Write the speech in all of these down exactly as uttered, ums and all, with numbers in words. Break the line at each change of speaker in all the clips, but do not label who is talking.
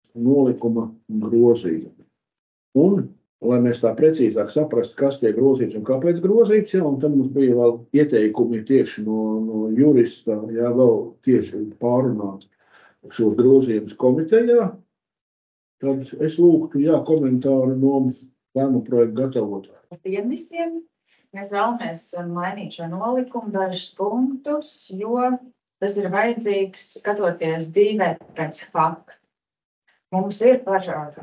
nolikuma grozījumi. Un, lai mēs tā precīzāk saprastu, kas tiek grozīts un kāpēc grozīts, ja, un tad mums bija vēl ieteikumi tieši no, no jurista, jā, vēl tieši pārunāt šos grozījumus komitejā, tad es lūgtu, jā, komentāru no lēmuma projekta gatavotāja.
Tiem visiem mēs vēlamies mainīt šo nolikumu dažus punktus, jo tas ir vajadzīgs skatoties dzīvē pēc fakta. Mums ir par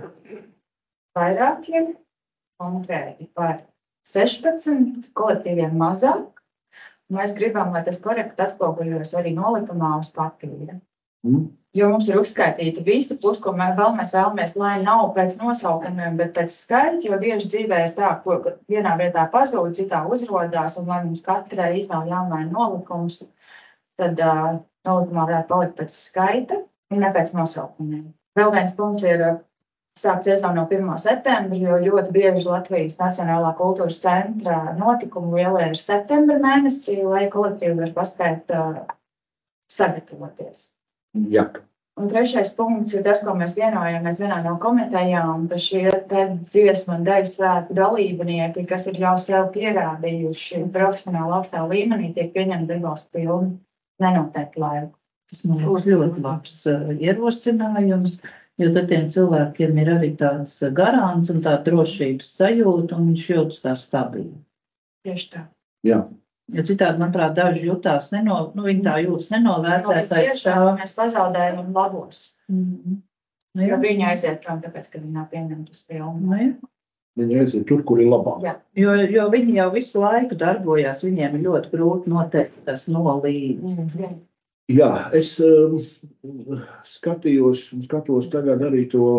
vairākiem, konkrēti par sešpadsmit kolektīviem mazāk. Mēs gribam, lai tas korekti atspoguļos arī nolikumā uz papīra.
Mm.
Jo mums ir uzskaitīti visi, plus, ko mēs vēlamies, vēlamies, lai nav pēc nosaukumiem, bet pēc skaita, jo bieži dzīvē ir tā, ko vienā vietā pazūd, citā uzrodās, un lai mums katrai iznāk jāmaina nolikums, tad uh, nolikumā varētu palikt pēc skaita un ne pēc nosaukumiem. Vēl viens punkts ir uh, sākt iesaukt no pirmā septembra, jo ļoti bieži Latvijas Nacionālā kultūras centra notikumu lielē ir septembra mēnesī, lai kolektīvi var paspēt uh, sagatavoties.
Jā.
Un trešais punkts ir tas, ko mēs vienojāmies vienā no komitejām, ka šie te dziesmu un deju svētku dalībnieki, kas ir jau sev pierādījuši profesionāli augstā līmenī, tiek pieņemti atbalsta pilni nenoteikti laiku.
Tas man būs ļoti labs uh, ierosinājums, jo tad tiem cilvēkiem ir arī tāds garants un tā drošības sajūta, un viņš jūtas tā stabili.
Tieši tā.
Jā.
Jo citādi, manuprāt, daži jutās, neno, nu, viņi tā jūtas nenovērtēs.
No, tiešām mēs pazaudējam labos.
Mm-hmm.
Nu, jo viņi aiziet prom, tāpēc, ka viņi nav pieņemti uz pilnu.
Nu,
viņi aiziet tur, kur ir labāk.
Jā.
Jo, jo viņi jau visu laiku darbojās, viņiem ir ļoti grūti noteikt tas nolīdz.
Mm.
Jā, es um, skatījos, skatos tagad arī to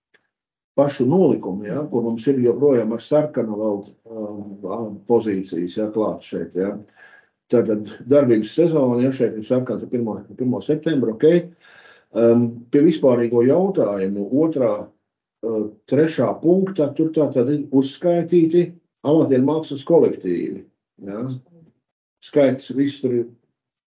pašu nolikumu, ja, kur mums ir joprojām ar sarkanu vēl um, pozīcijas, ja, klāt šeit, ja. Tātad darbības sezona, ja šeit ir sarkans ar pirmo septembra, ok. Um, pie vispārīgo jautājumu otrā, uh, trešā punktā, tur tātad ir uzskaitīti amatieru mākslas kolektīvi, ja. Skaits viss tur ir.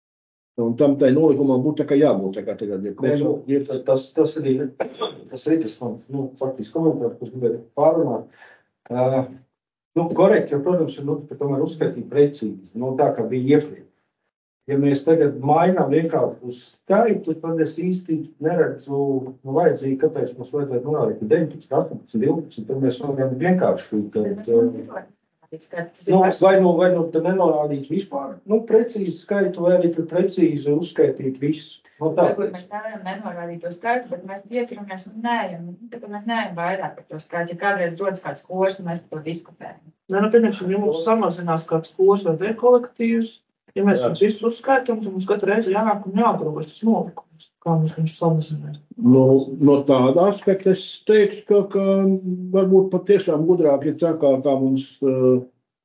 Un tam tai nolikumam būtu tā kā jābūt, tā kā tagad ir
Nē, nu, ir tas, tas arī, tas arī tas man, nu, faktiski komentāri, kas gribētu pārunāt. Uh, nu, korekti, jo, protams, ir, nu, tomēr uzskaitīt precīzi, nu, tā kā bija iepriekš. Ja mēs tagad mainām vienkārši uz skaitu, tad es īsti neredzu, nu, vajadzīgi, kāpēc mums vajadzētu norādīt deviņpadsmit, astoņpadsmit, divpadsmit, tad mēs varam vienkārši. Tad, Nu, vai nu, vai nu tad nenorādīt vispār, nu, precīzi skaitu, vai arī tad precīzi uzskaitīt visu. No tā,
mēs nevaram nenorādīt to skaitu, bet mēs pieturamies un neejam. Tāpēc mēs neejam vairāk par to skaitu. Ja kādreiz rodas kāds kurs, mēs par to diskutējam.
Nē, nu, piemēram, ja mums samazinās kāds kurs vai dekolektīvs, ja mēs mums visu uzskaitam, tad mums katru reizi jānāk un jāgroz tas nolikums, kā mums viņš samazinās.
No, no tāda aspekta es teiktu, ka, ka varbūt pat tiešām gudrāk ir tā, kā, kā mums uh,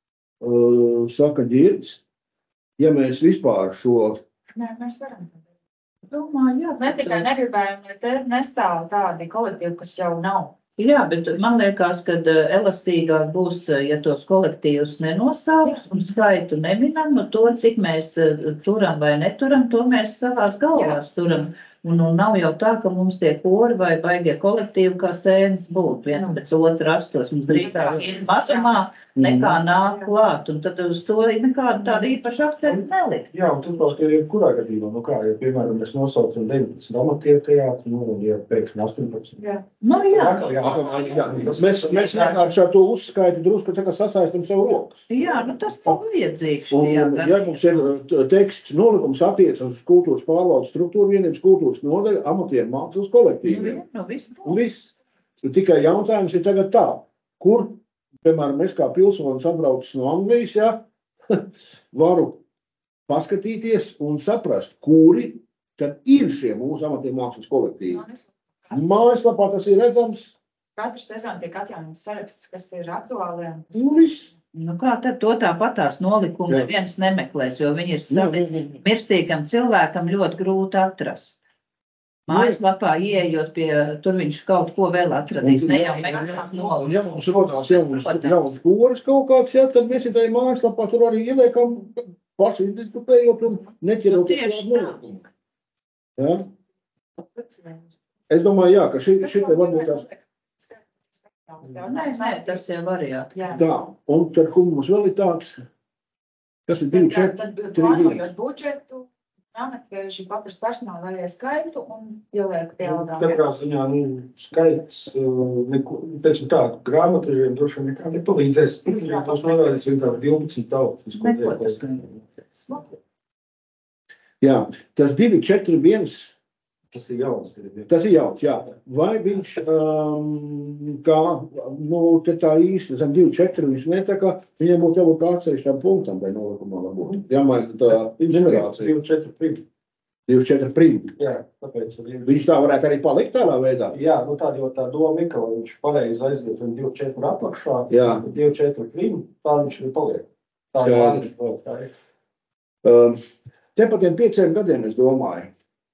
uh, saka Ģirds, ja mēs vispār šo...
Nē, mēs varam.
Domāju, jā.
Mēs tikai negribējam, lai te nestāv tādi kolektīvi, kas jau nav.
Jā, bet man liekas, ka elastīgāk būs, ja tos kolektīvus nenosauks un skaitu neminam, no to, cik mēs turam vai neturam, to mēs savās galvās turam. Un, un nav jau tā, ka mums tie kori vai baigie kolektīvi kā sēnes būtu viens pēc otra astos. Mums drīzāk ir mazumā nekā nāk klāt. Un tad uz to nekādu tādu īpašu akcentu nelikt.
Jā, un turklāt ir jebkurā gadījumā, nu kā, ja piemēram mēs nosaucam deviņpadsmit amatieru teātri, nu, un ja pēkšņi astoņpadsmit.
Jā.
Nu, jā.
Jā, jā, jā.
Mēs, mēs vienkārši ar to uzskaitu drusku tā kā sasaistam savu rokas.
Jā, nu tas nav vajadzīgs
Un,
šajā gadījumā.
ja mums ir teksts nolikums attiecas uz kultūras pārvaldes struktūru vienības kultūras nodaļa amatieru mākslas kolektīviem.
Nu, viss
Un viss. Tikai jautājums ir tagad tā, kur, piemēram, es kā pilsonis atbraucis no Anglijas, ja, varu paskatīties un saprast, kuri tad ir šie mūsu amatieru mākslas kolektīvi. Mājaslapā tas ir redzams.
Katru sezonu tiek atjaunots saraksts, kas ir aktuāli.
Un viss.
Nu kā tad to tāpatās nolikumu neviens nemeklēs, jo viņi ir savi mirstīgam cilvēkam ļoti grūti atrast. Mājaslapā ieejot pie, tur viņš kaut ko vēl atradīs, ne jau meklēs nolikumu.
Ja mums rodās jauns, jauns koris kaut kāds, ja, tad mēs tai mājaslapā tur arī ieliekam paši identificējot un neķeroties klāt nolikumu. Ja? es domāju, jā, ka šī, šī te varbūt tās
Nē, nē, tas jau variāti.
Jā.
tā. Un tad, kur mums vēl ir tāds, kas ir divi,
Tad,
četri,
tad
trīs, viens.
plānojot budžetu, grāmatveži paprast personāla lai skaitu un ieliek pie
Nu,
algām.
Katrā ziņā, nu, skaits, uh, neko, teiksim tā, grāmatvežiem droši vien nekā nepalīdzēs. Ja būs norādīts vienkārši divpadsmit tautas.
Neko tas nevajadzēs.
Jā, tas divi, četri, viens,
Tas ir jauns.
tas ir jauns, jā. Vai viņš, um, kā, nu, te tā īsti, zem divi, četri, viņš netaka, viņam būtu jābūt atsevišķam punktam, vai nolikumā varbūt. Jāmaina tā numerācija.
divi četri prim.
divi, četri, prim.
Jā, tāpēc.
Viņš tā varētu arī palikt tādā veidā.
Jā, nu tā jau tā doma ir, ka viņš pareizi aiziet un divi četri apakšā,
Jā.
divi četri prim, tā viņš arī paliek. Tā ir
Skaidrs.
vārds, tā ir.
Um, te par tiem pieciem gadiem es domāju,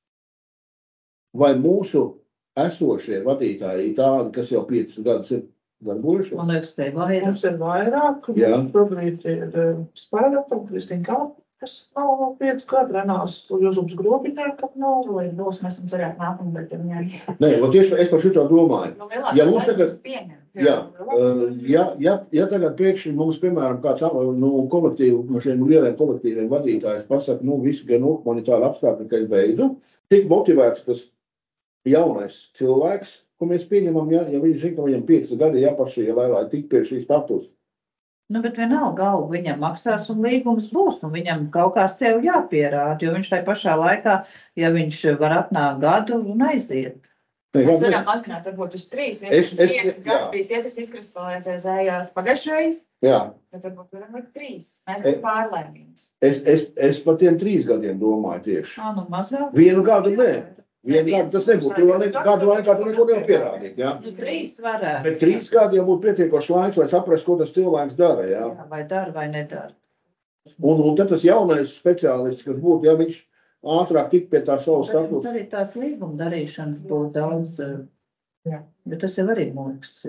vai mūsu esošie vadītāji ir tādi, kas jau piecus gadus ir darbojušies?
Man liekas, te ir vairāk.
Mums ir vairāk,
Jā.
mums šobrīd ir spēlētāji, Kristīna Kalpas nav no pieci gadu, Renārs Jūzups Grobiņēkam nav.
To ir dos, mēs esam cerētu nākamgad, ja viņai.
Nē, un tieši es par šito domāju.
Nu, lielākā
Ja mums
daļa
tagad-
mums pieņem.
Jā, uh, ja, ja, ja tagad pēkšņi mums, piemēram, kāds nu, kolektīvu, no šiem lieliem kolektīviem vadītājs pasaka, nu, visu, gan nu, man ir tāda apstākļa, ka es beidzu, tik motivēts tas jaunais cilvēks, ko mēs pieņemam, ja, ja viņš zina, ka viņam pieci gadi jāpašie, lai, lai tik pie šī status.
Nu, bet vienalga galva viņam maksās un līgums būs, un viņam kaut kā sev jāpierāda, jo viņš tai pašā laikā, ja viņš var atnākt gadu un aiziet.
Nē,
Mēs
nē,
varam mazināt varbūt uz trīs,
Es- es-
vienkārši pieci
jā.
gadi bija tie, kas izkristalizējās pagājušais,
jā,
bet varbūt varam likt trīs. Mēs
E-
esam pārlēmības.
es, es, es par tiem trīs gadiem domāju tieši.
Ā, nu mazāk.
Vienu gadu nē, vienu gadu tas nebūtu, jo ne, gadu laikā tu neko nevar pierādīt, jā.
Nu, trīs varētu.
Bet trīs gadi jau būtu pietiekoši laiks, lai saprastu, ko tas cilvēks dara, jā.
Jā, vai dara vai nedara.
Un, un tad tas jaunais speciālists, kas būtu, ja viņš ātrāk tik pie tā savu
Bet mums
statusu.
arī tās līguma darīšanas būtu daudz, eh,
Jā.
bet tas jau arī mūks.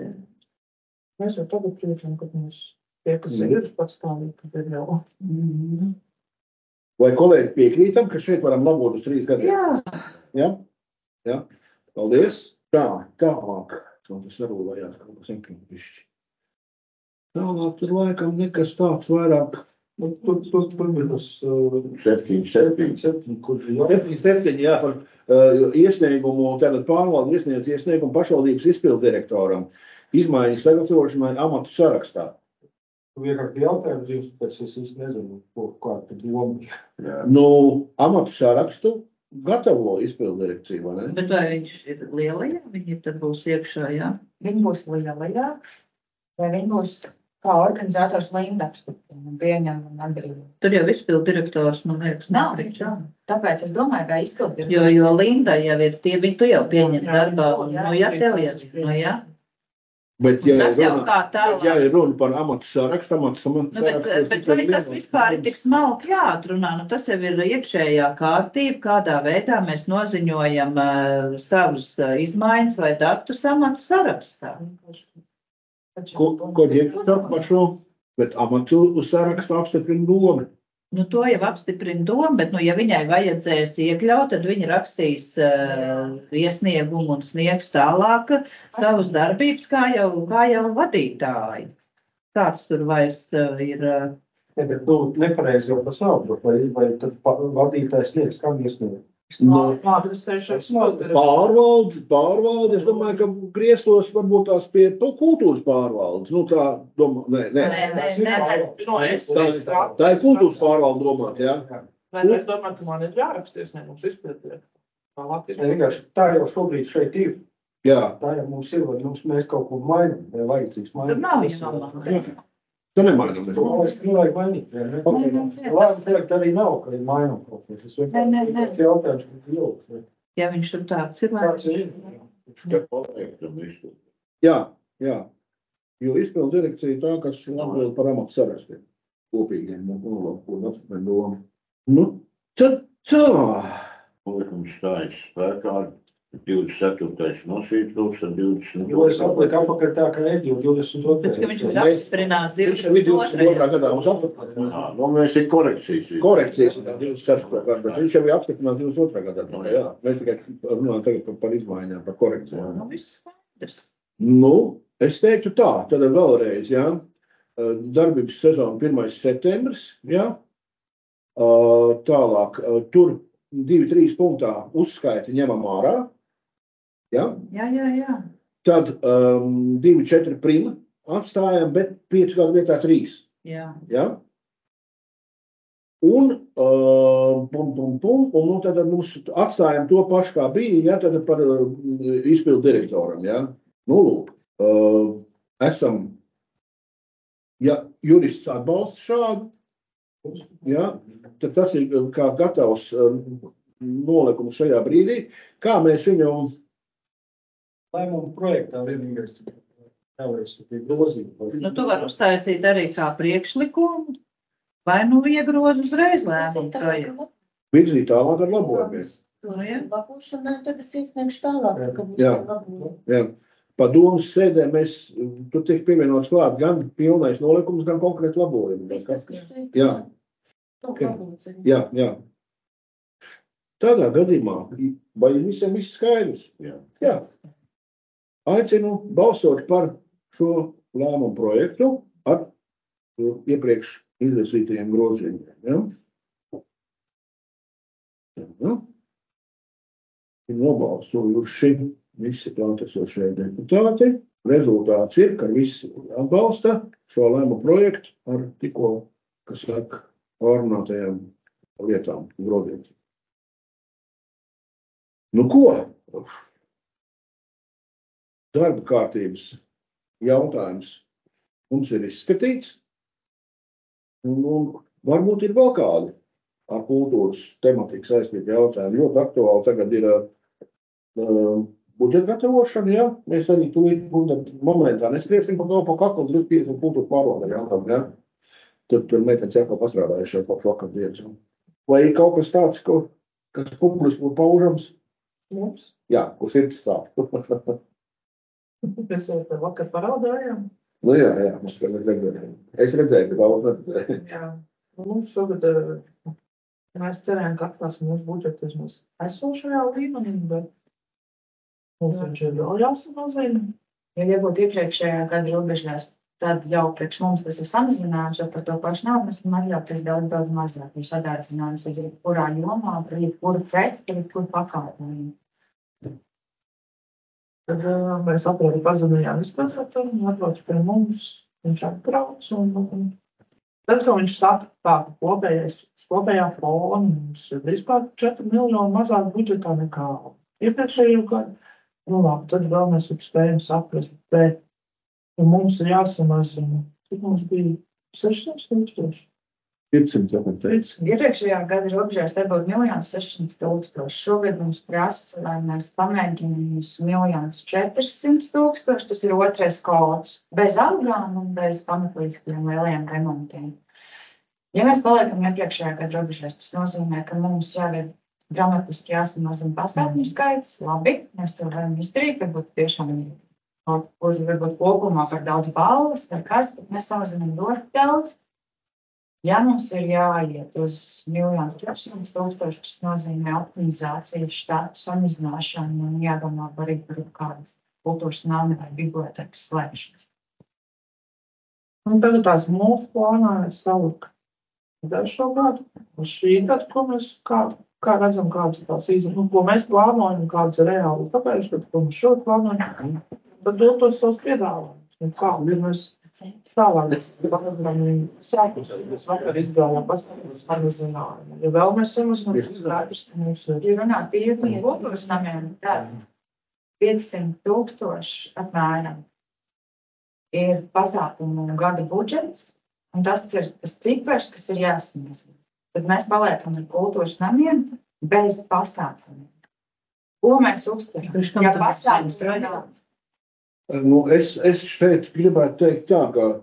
Mēs jau tagad priecam, ka mums tie, kas
Mhm.
ir patstāvīgi, ka ir jau.
Mm.
Vai kolēģi piekrītam, ka šeit varam labot uz trīs gadiem?
Jā,
Jā? Jā? Paldies. Tā, tālāk. Man tas sarūlējās kaut kas eklipišķi. Tālāk tur laikam nekas tāds vairāk.
Nu, tur, tur, tur bija tas uh,
Septiņi, septiņi.
septiņi, kurš ir jau.
Septiņi, septiņi, jā, par uh, iesniegumu, tātad pārvalde iesniedz iesniegumu pašvaldības izpildirektoram. Izmaiņas sagatavošanai amatu sarakstā.
Tu vienkārši bija jautājums, jums, pēc es īsti nezinu, ko, kā tu doma.
Nu, amatu sarakstu gatavo izpildirekcija, vai ne?
bet vai viņš ir lielajā, viņi tad būs iekšā, jā?
Viņi būs lielajā, vai viņi būs kā organizators Linda apstiprina un pieņem un atbrīvo.
Tur jau izpildu direktors, man liekas,
Nav,
nepriekšā.
tāpēc es domāju, vai izpildīt.
Jo, jo Linda jau ir tie, viņi tu jau pieņem
Jā,
darbā, un,
jā,
nu, ja
jā,
tev
jā,
jau ir, nu, jā.
Bet,
Un
ja
tas
ir
jau
runa,
kā
bet, ja
tālāk.
ir runa par amatu sarakstu, amatu
Nu, bet,
sarakstu.
bet vai tas vispār ir tik smalki jāatrunā? Nu, tas jau ir iekšējā kārtība, kādā veidā mēs noziņojam uh, savus uh, izmaiņas vai datus amatu sarakstā.
Ko, ko ģēpstāt par šo? Bet amatu sarakstu apstiprina doma.
Nu, to jau apstiprina doma, bet, nu, ja viņai vajadzēs iekļaut, tad viņa rakstīs uh, iesniegumu un sniegs tālāk savus darbības, kā jau, kā jau vadītāji. Kāds tur vairs uh, ir. Uh,
Ne, bet, nu, nepareizi jau tas nav, vai, vai tad pa- vadītājs sniegs, kam iesniegt.
Nu,
Adresēšanas nodeļa.
Pārvalde, pārvalde, es domāju, ka grieztos varbūt tās pie to kultūras pārvaldes. Nu, tā, domā, nē, nē.
Nē, nē, nē.
No, es
Tā, ir- tā ir kultūras pārvalde domāt, jā.
Vai mēs domājam, ka man ir jāraksties, ne mums izpildīt? Tā
Ne,
Latvijas.
vienkārši tā jau šobrīd šeit ir.
Jā,
Tā jau mums ir, vai mums mēs kaut ko mainām, vai vajadzīgs
tur
mainīt.
nav
Tas,
jāmāca.
tā nemainam.
Nu, man liekas, ka nevajag mainīt. jā, ne?
Nē, nē, nē.
Lēns teikt arī nav, ka ir mainām kaut ko. Tas
Nē, nē, nē.
vienkārši jautājums, ka ir jau.
Ja viņš tur tāds ir, vai
Tāds ir.
Jā, jā. Jo izpildu direkcija tā, kas atbild par amatu sarakstiem. Kopīgiem, nu, nu, ko apstiprina doma. Nu, tad tā.
Likums stājas spēkā divdesmit ceturtais nosvītrots ar divdesmit
Jo es atliku apakaļ tā, ka Eģi un divdesmit otrais.
Pēc, ka viņš ir apstiprinās
Viņš jau ir divdesmit otrā gadā mums apstiprinās.
Jā, nu mēs ir korekcijas.
Korekcijas ir divdesmit ceturtajā gadā, bet viņš jau ir apstiprinās divdesmit otrā gadā. Jā, mēs tikai runājam tagad par, par izmaiņām, par korekcijām.
Nu, viss skaidrs.
Nu, es teiktu tā, tad vēlreiz, jā, darbības sezona pirmais septembris, jā, tālāk, tur divi trīs punktā uzskaiti ņemam ārā, jā,
Jā, jā, jā.
tad um, divi četri prima atstājam, bet pieci gadu vietā trīs,
Jā.
jā. Un, uh, pum, pum, pum, un nu, tad mums atstājam to pašu, kā bija, jā, tad par uh, izpildu direktoram, jā. Nu, lūk, uh, esam, ja jurists atbalsta šādu, jā, tad tas ir kā gatavs uh, nolikums šajā brīdī, kā mēs viņu
Lēmumu projektā vienīgais nevarēs grozīt.
Nu, tu vari uztaisīt arī kā priekšlikumu, vai nu iegrozi uzreiz lēmumu projektu.
virzīt tālāk ar labojumiem.
Labošanai, tad es iesniegšu tālāk, ka būtu
Jā.
labojumi.
Jā. Padomus sēdē mēs, tur tiek pievienots klāt gan pilnais nolikums, gan konkrēti labojumi.
Viss tas, kas šeit
Jā.
nav
Jā.
labots.
Jā, jā. Tādā gadījumā, vai visiem viss skaidrs?
Jā.
Jā. Aicinu balsot par šo lēmumu projektu ar iepriekš izvirzītajiem grozījumiem. Ja? Ja? Nobalsojuši visi klātesošie deputāti. Rezultāts ir, ka visi atbalsta šo lēmumu projektu ar tikko, kas saka, pārunātajām lietām grozījumiem. Nu ko? Darba kārtības jautājums mums ir izskatīts, un, un varbūt ir vēl kādi ar kultūras tematiku saistīti jautājumi. Ļoti aktuāli tagad ir uh, budžeta gatavošana, ja? Mēs arī tūlīt momentā neskriesim par to, pa kaklu drusku un kultūras pārvaldā jautājumu, ja? Tur, tur meitenes jākā pastrādājuši par vakar dienas. Vai ir kaut kas tāds, ko, kas publiski būtu paužams?
Mums.
Jā, kur sirds stāv.
Mēs jau te vakar parādājām.
Nu jā, jā, mums vēl ir redzēju. Es redzēju, ka daudz redzēju.
Jā. Un mums šogad, eh, mēs cerējām, ka atklās mūsu budžetu vismaz esošajā līmenī, bet mums viņš ir vēl jāsamazina.
Ja iegūt iepriekšējā gada robežās, tad jau priekš mums tas ir samazinājums, jo par to pašu naudu mēs varam atļauties daudz, daudz mazāk. Jo sadārdzinājums ir kurā jomā, par kuru preci, par kuru pakalpojumu.
Tad uh, mēs atrodi pazinājām izpilsētāju, un atbrauc pie mums, viņš atbrauc, un, un tad, kad viņš saka tādu kopējais, kopējā fona, mums ir vispār četri miljoni mazāk budžetā nekā iepriekšējo gadu. Nu labi, tad vēl mēs spējam saprast, bet ja mums ir jāsamazina, cik mums bija sešsimt tūkstoši.
piecsimt tūkstoši.
Iepriekšējā gada robežās te būtu miljons sešsimt tūkstoši. Šogad mums prasa, lai mēs pamēģinām miljons četrsimt tūkstoši. Tas ir otrais kods. Bez algām un bez pamatlīdzekļiem lieliem remontiem. Ja mēs paliekam iepriekšējā gada robežās, tas nozīmē, ka mums jau ir dramatiski jāsamazina pasākumu skaits. Labi, mēs to varam izdarīt, varbūt tiešām kaut kur, varbūt kopumā par daudz balvas vai kas, bet mēs samazinām ļoti daudz. Ja mums ir jāiet uz miljonu trīssimt tūkstoši, tas nozīmē optimizācijas štātu samazināšanu un jādomā arī par kādas kultūras nama vai bibliotekas slēgšanas.
Un tagad tās mūsu plānā ir salikt šo gadu, uz šī gadu, ko mēs kā, kā redzam, kādas ir tās izmaiņas, nu, ko mēs plānojam, kādas ir reāli tāpēc, kad ko mēs šodien plānojam, bet dot tos savus piedāvājumus. Un kā, ja mēs tālāk sākus, mēs vakar izgājām pastāvus samazinājumu. Ja vēl mēs samazinām, tas skaidrs, ka mums ir.
Ja runāt par ilgiem kultūras namiem, tad piecsimt tūkstoši apmēram ir pasākumu gada budžets, un tas ir tas cipars, kas ir jāsamazina. Tad mēs paliekam ar kultūras namiem bez pasākumiem. Ko mēs uztveram? Ja pasākums runāt?
Nu, es, es šeit gribētu teikt tā, ka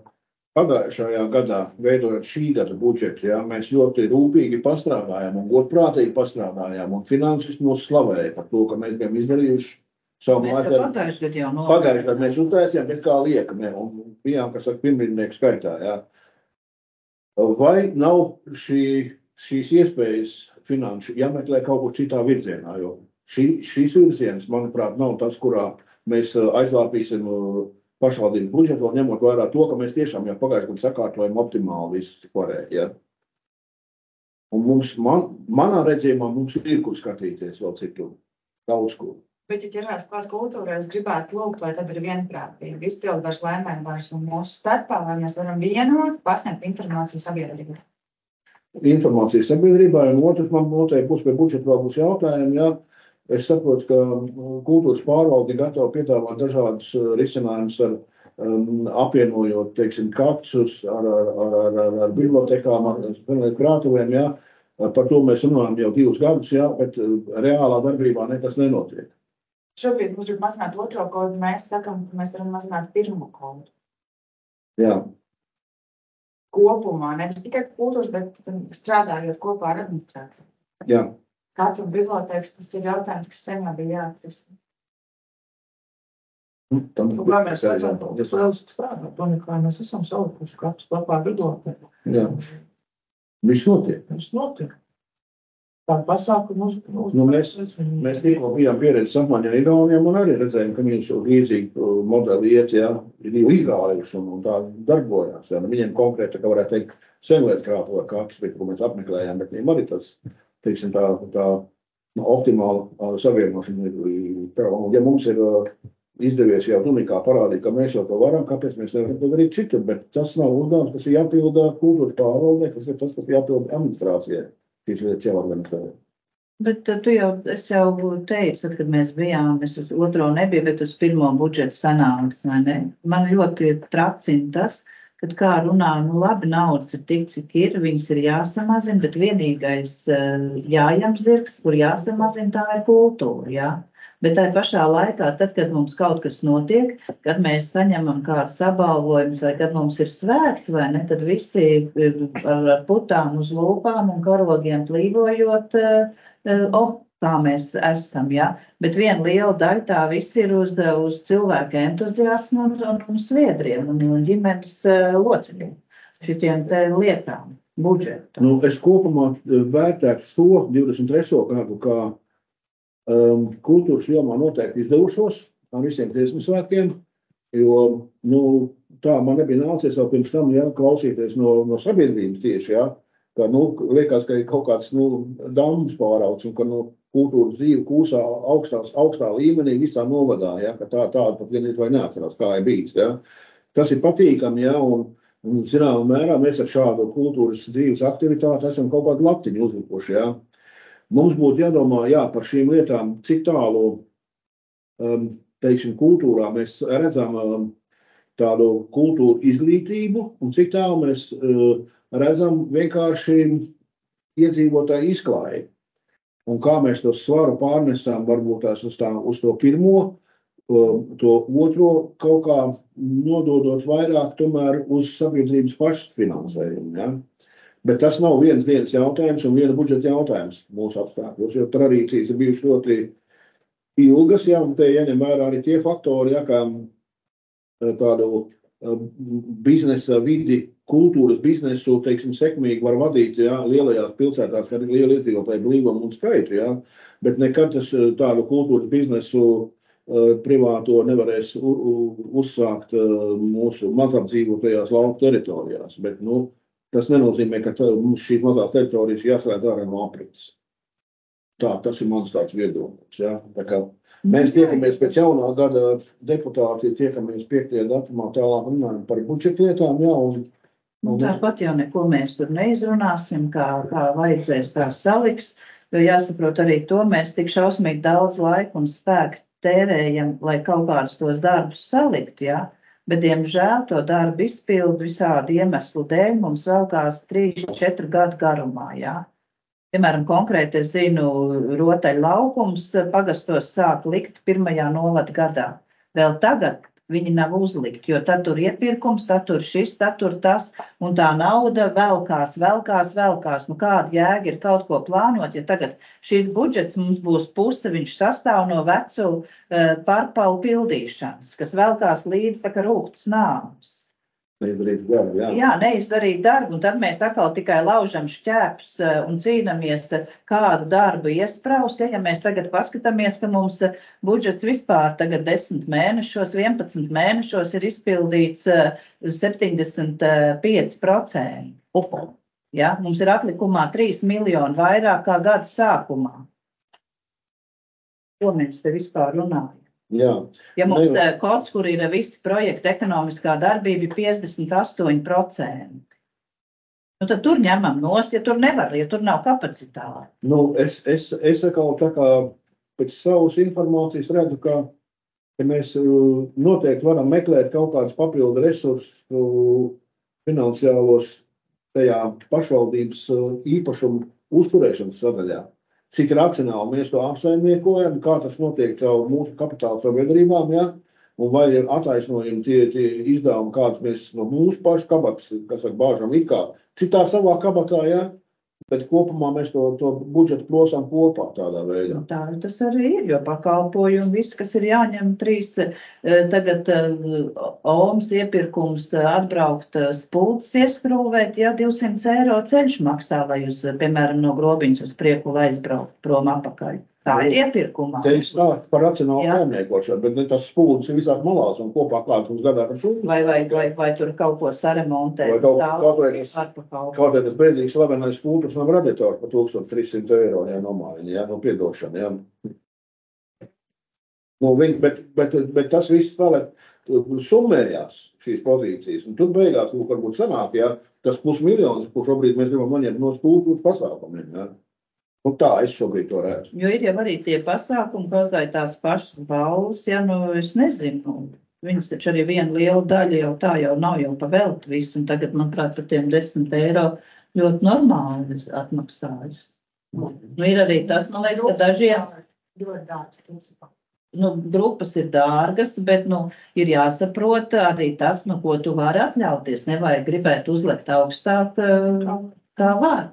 pagājušajā gadā, veidojot šī gada budžetu, jā, mēs ļoti rūpīgi pastrādājām un godprātīgi pastrādājām, un finansisti mūs slavēja par to, ka mēs bijām izdarījuši savu
Mēs
māju
jau
darbu.
pagājuši gadu jau novērtējām.
Pagājušajā gadā mēs uztaisījām, bet kā liekam, un bijām, kas ar pirmrindnieku skaitā, jā. Vai nav šī, šīs iespējas finanšu jāmeklē kaut kur citā virzienā, jo šī, šīs virzienas, manuprāt, nav tas, kurā mēs aizlāpīsim pašvaldību budžetu, vēl ņemot vērā to, ka mēs tiešām jau pagājušajā gadā sakārtojam optimāli visu, cik varēja, ja? Un mums, man, manā redzējumā, mums ir kur skatīties vēl citu daudz ko.
Bet, ja ķerās klāt kultūrā, es gribētu lūgt, lai tad ir vienprātība, izpildvaras, lēmējvaras un mūsu starpā, lai mēs varam vienot pasniegt informāciju sabiedrībai.
Informācija sabiedrībā, un otrs man noteikti būs pie budžeta vēl būs jautājumi, jā. Es saprotu, ka kultūras pārvalde gatava piedāvāt dažādus risinājumus ar um, apvienojot, teiksim, kaktus ar, ar, ar, ar, ar, ar bibliotekām, ar krātuvēm, jā. Par to mēs runājam jau divus gadus, jā, bet reālā darbībā nekas nenotiek.
Šobrīd mums grib mazināt otro kodu, mēs sakam, ka mēs varam mazināt pirmo kodu.
Jā.
Kopumā, nevis tikai kultūras, bet strādājot kopā ar administrāciju.
Jā.
Kāds un bibliotēks, tas ir jautājums, kas sen jau bija jāatrisina.
Tam
Nu, kā mēs redzam, tas lieliski strādā, to nekā mēs esam salikuši katrs kopā ar bibliotēku.
Jā. Viss notiek.
Viss notiek. Tā pasākuma uz... uz
Nu, mēs, mēs tikko bijām pieredzi apmaiņā Igauniem un arī redzējām, ka viņi šo līdzīgu modeli iet, jā, ir jau izgājuši un, un tā darbojās. Jā. Viņiem konkrēti, kā varētu teikt, senlēt krāto ar kaktus, bet, ko mēs apmeklējām, bet viņiem arī tas, teiksim, tā, tā optimāla savienošana. Ja mums ir izdevies jau Dunikā parādīt, ka mēs jau to varam, kāpēc mēs nevaram to darīt citur, bet tas nav uzdevums, kas ir jāpilda kultūras pārvaldē, tas ir tas, kas ir jāpilda administrācijai.
Bet tu jau, es jau teicu, tad, kad mēs bijām, es uz otro nebiju, bet uz pirmo budžetu sanāksmi, vai ne? Man ļoti tracina tas, kad kā runā, nu labi, naudas ir tik, cik ir, viņas ir jāsamazina, bet vienīgais jājam zirgs, kur jāsamazina, tā ir kultūra, jā. Bet tā pašā laikā, tad, kad mums kaut kas notiek, kad mēs saņemam kādus apbalvojumus vai kad mums ir svētki, vai ne, tad visi ar, ar putām uz lūpām un karogiem plīvojot, oh, kā mēs esam, jā. Bet viena liela daļa tā viss ir uz, uz cilvēku entuziasmu un, un, un sviedriem un, un ģimenes locekļiem šitiem te lietām, budžetu.
Nu, es kopumā vērtētu šo divdesmit trešo gadu kā Um, kultūras jomā noteikti izdevušos ar visiem dziesmu svētkiem, jo nu, tā man nebija nācies vēl pirms tam jā, klausīties no, no sabiedrības tieši, jā, ka nu, liekas, ka ir kaut kāds nu, dambs pārauts un ka nu, kultūras dzīve kūsā augstās, augstā līmenī visā novadā, jā, ka tā tāda pat vienīt vai neatcerās, kā ir bijis. Jā. Tas ir patīkami, jā, un, un zināmā mērā mēs ar šādu kultūras dzīves aktivitāti esam kaut kādu laktiņu uzlikuši, jā. Mums būtu jādomā jā, par šīm lietām, cik tālu, um, teiksim, kultūrā mēs redzam um, tādu kultūru izglītību un cik tālu mēs uh, redzam vienkārši iedzīvotāju izklāju. Un kā mēs to svaru pārnesām varbūt tās uz, tā, uz to pirmo, uh, to otro kaut kā nododot vairāk tomēr uz sabiedrības pašas finansējumu. Ja? Bet tas nav viens dienas jautājums un viena budžeta jautājums mūsu apstākļos, jo tradīcijas ir bijušas ļoti ilgas, ja, un te jāņem vērā arī tie faktori, ja, kā tādu biznesa vidi, kultūras biznesu, teiksim, sekmīgi var vadīt, ja, lielajās pilsētās ar lielu iedzīvotāju blīvumu un skaitu, ja, bet nekad tas tādu kultūras biznesu uh, privāto nevarēs u, u, uzsākt uh, mūsu mazapdzīvotajās lauku teritorijās, bet, nu, tas nenozīmē, ka tā, mums šīs mazās teritorijas jāslēdz ārā no aprits. Tā, tas ir mans tāds viedoklis. Ja? Tā kā mēs tiekamies pēc jaunā gada deputāti, tiekamies piektajā datumā tālāk runājam par budžetlietām. Ja? Un,
un tāpat jau neko mēs tur neizrunāsim, kā, kā vajadzēs tās saliks, jo jāsaprot arī to, mēs tik šausmīgi daudz laika un spēku tērējam, lai kaut kādus tos darbus salikt, ja? Bet, diemžēl, to darbu izpildu visādi iemeslu dēļ mums velkās trīs, četri gadu garumā, jā. Piemēram, konkrēti es zinu, rotaļu laukums pagastos sāk likt pirmajā novada gadā. Vēl tagad viņi nav uzlikti, jo tad tur iepirkums, tad tur šis, tad tur tas, un tā nauda velkās, velkās, velkās. Nu, kāda jēga ir kaut ko plānot, ja tagad šis budžets mums būs puse, viņš sastāv no vecu uh, pārpalu pildīšanas, kas velkās līdz tā kā rūktas nāmas.
Neizdarīt darbu, jā.
Jā, neizdarīt darbu, un tad mēs atkal tikai laužam šķēpus un cīnamies, kādu darbu iespraust. Ja, ja mēs tagad paskatāmies, ka mums budžets vispār tagad desmit mēnešos, vienpadsmit mēnešos ir izpildīts septiņdesmit pieci procenti. Ja, mums ir atlikumā trīs miljoni vairāk kā gada sākumā. Ko mēs te vispār runājam?
Jā.
Ja mums
Ne,
kods, kur ir visi projekti ekonomiskā darbība, ir piecdesmit astoņi procenti. Nu, tad tur ņemam nost, ja tur nevar, ja tur nav kapacitāte.
nu, es, es, es atkal tā kā pēc savas informācijas redzu, ka, ka mēs uh, noteikti varam meklēt kaut kādus papildu resursus uh, finansiālos tajā pašvaldības uh, īpašumu uzturēšanas sadaļā. Cik racionāli mēs to apsaimniekojam, kā tas notiek caur mūsu kapitāla sabiedrībām, ja? Un vai ir attaisnojumi tie, tie izdevumi, kādas mēs no mūsu pašu kabatas, kas ar bāžam it kā citā savā kabatā, ja? Bet kopumā mēs to, to budžetu plosām kopā tādā veidā.
Nu, tā tas arī ir, jo pakalpojumi, viss, kas ir jāņem trīs, tagad Omas iepirkums atbraukt spulces ieskrūvēt, ja divsimt eiro ceļš maksā, lai uz, piemēram, no Grobiņas uz Priekuli aizbraukt prom apakaļ. Tā ir iepirkumā.
Te ir stāsts par racionālu saimniekošanu, bet ne tas spulces ir visās malās un kopā klāt mums gadā ar šūnu.
Vai, vai, vai, vai tur kaut ko saremontēt.
Vai kaut,
tā,
kaut vai tas, kaut vai tas bēdīgs slavenais spulces nav radiators par tūkstoš trīs simti eiro, ja, nomāļini, ja, no piedošana, ja. Nu, viņi, bet, bet, bet tas viss paliek summējās šīs pozīcijas, un tur beigās, nu, varbūt sanāk, ja, tas pusmiljons, kur šobrīd mēs gribam noņemt no spulces pasākumiem, ja. Nu, tā es šobrīd to redzu.
Jo ir jau arī tie pasākumi, kaut vai tās pašas balvas, ja, nu, es nezinu, viņas taču arī viena liela daļa jau tā jau nav jau pavelta visu, un tagad, manuprāt, par tiem desmit eiro ļoti normāli atmaksājas. Nu, ir arī tas, man liekas, ka dažiem, nu, grupas ir dārgas, bet, nu, ir jāsaprot arī tas, nu, ko tu vari atļauties, nevajag gribēt uzlikt augstāk, kā var.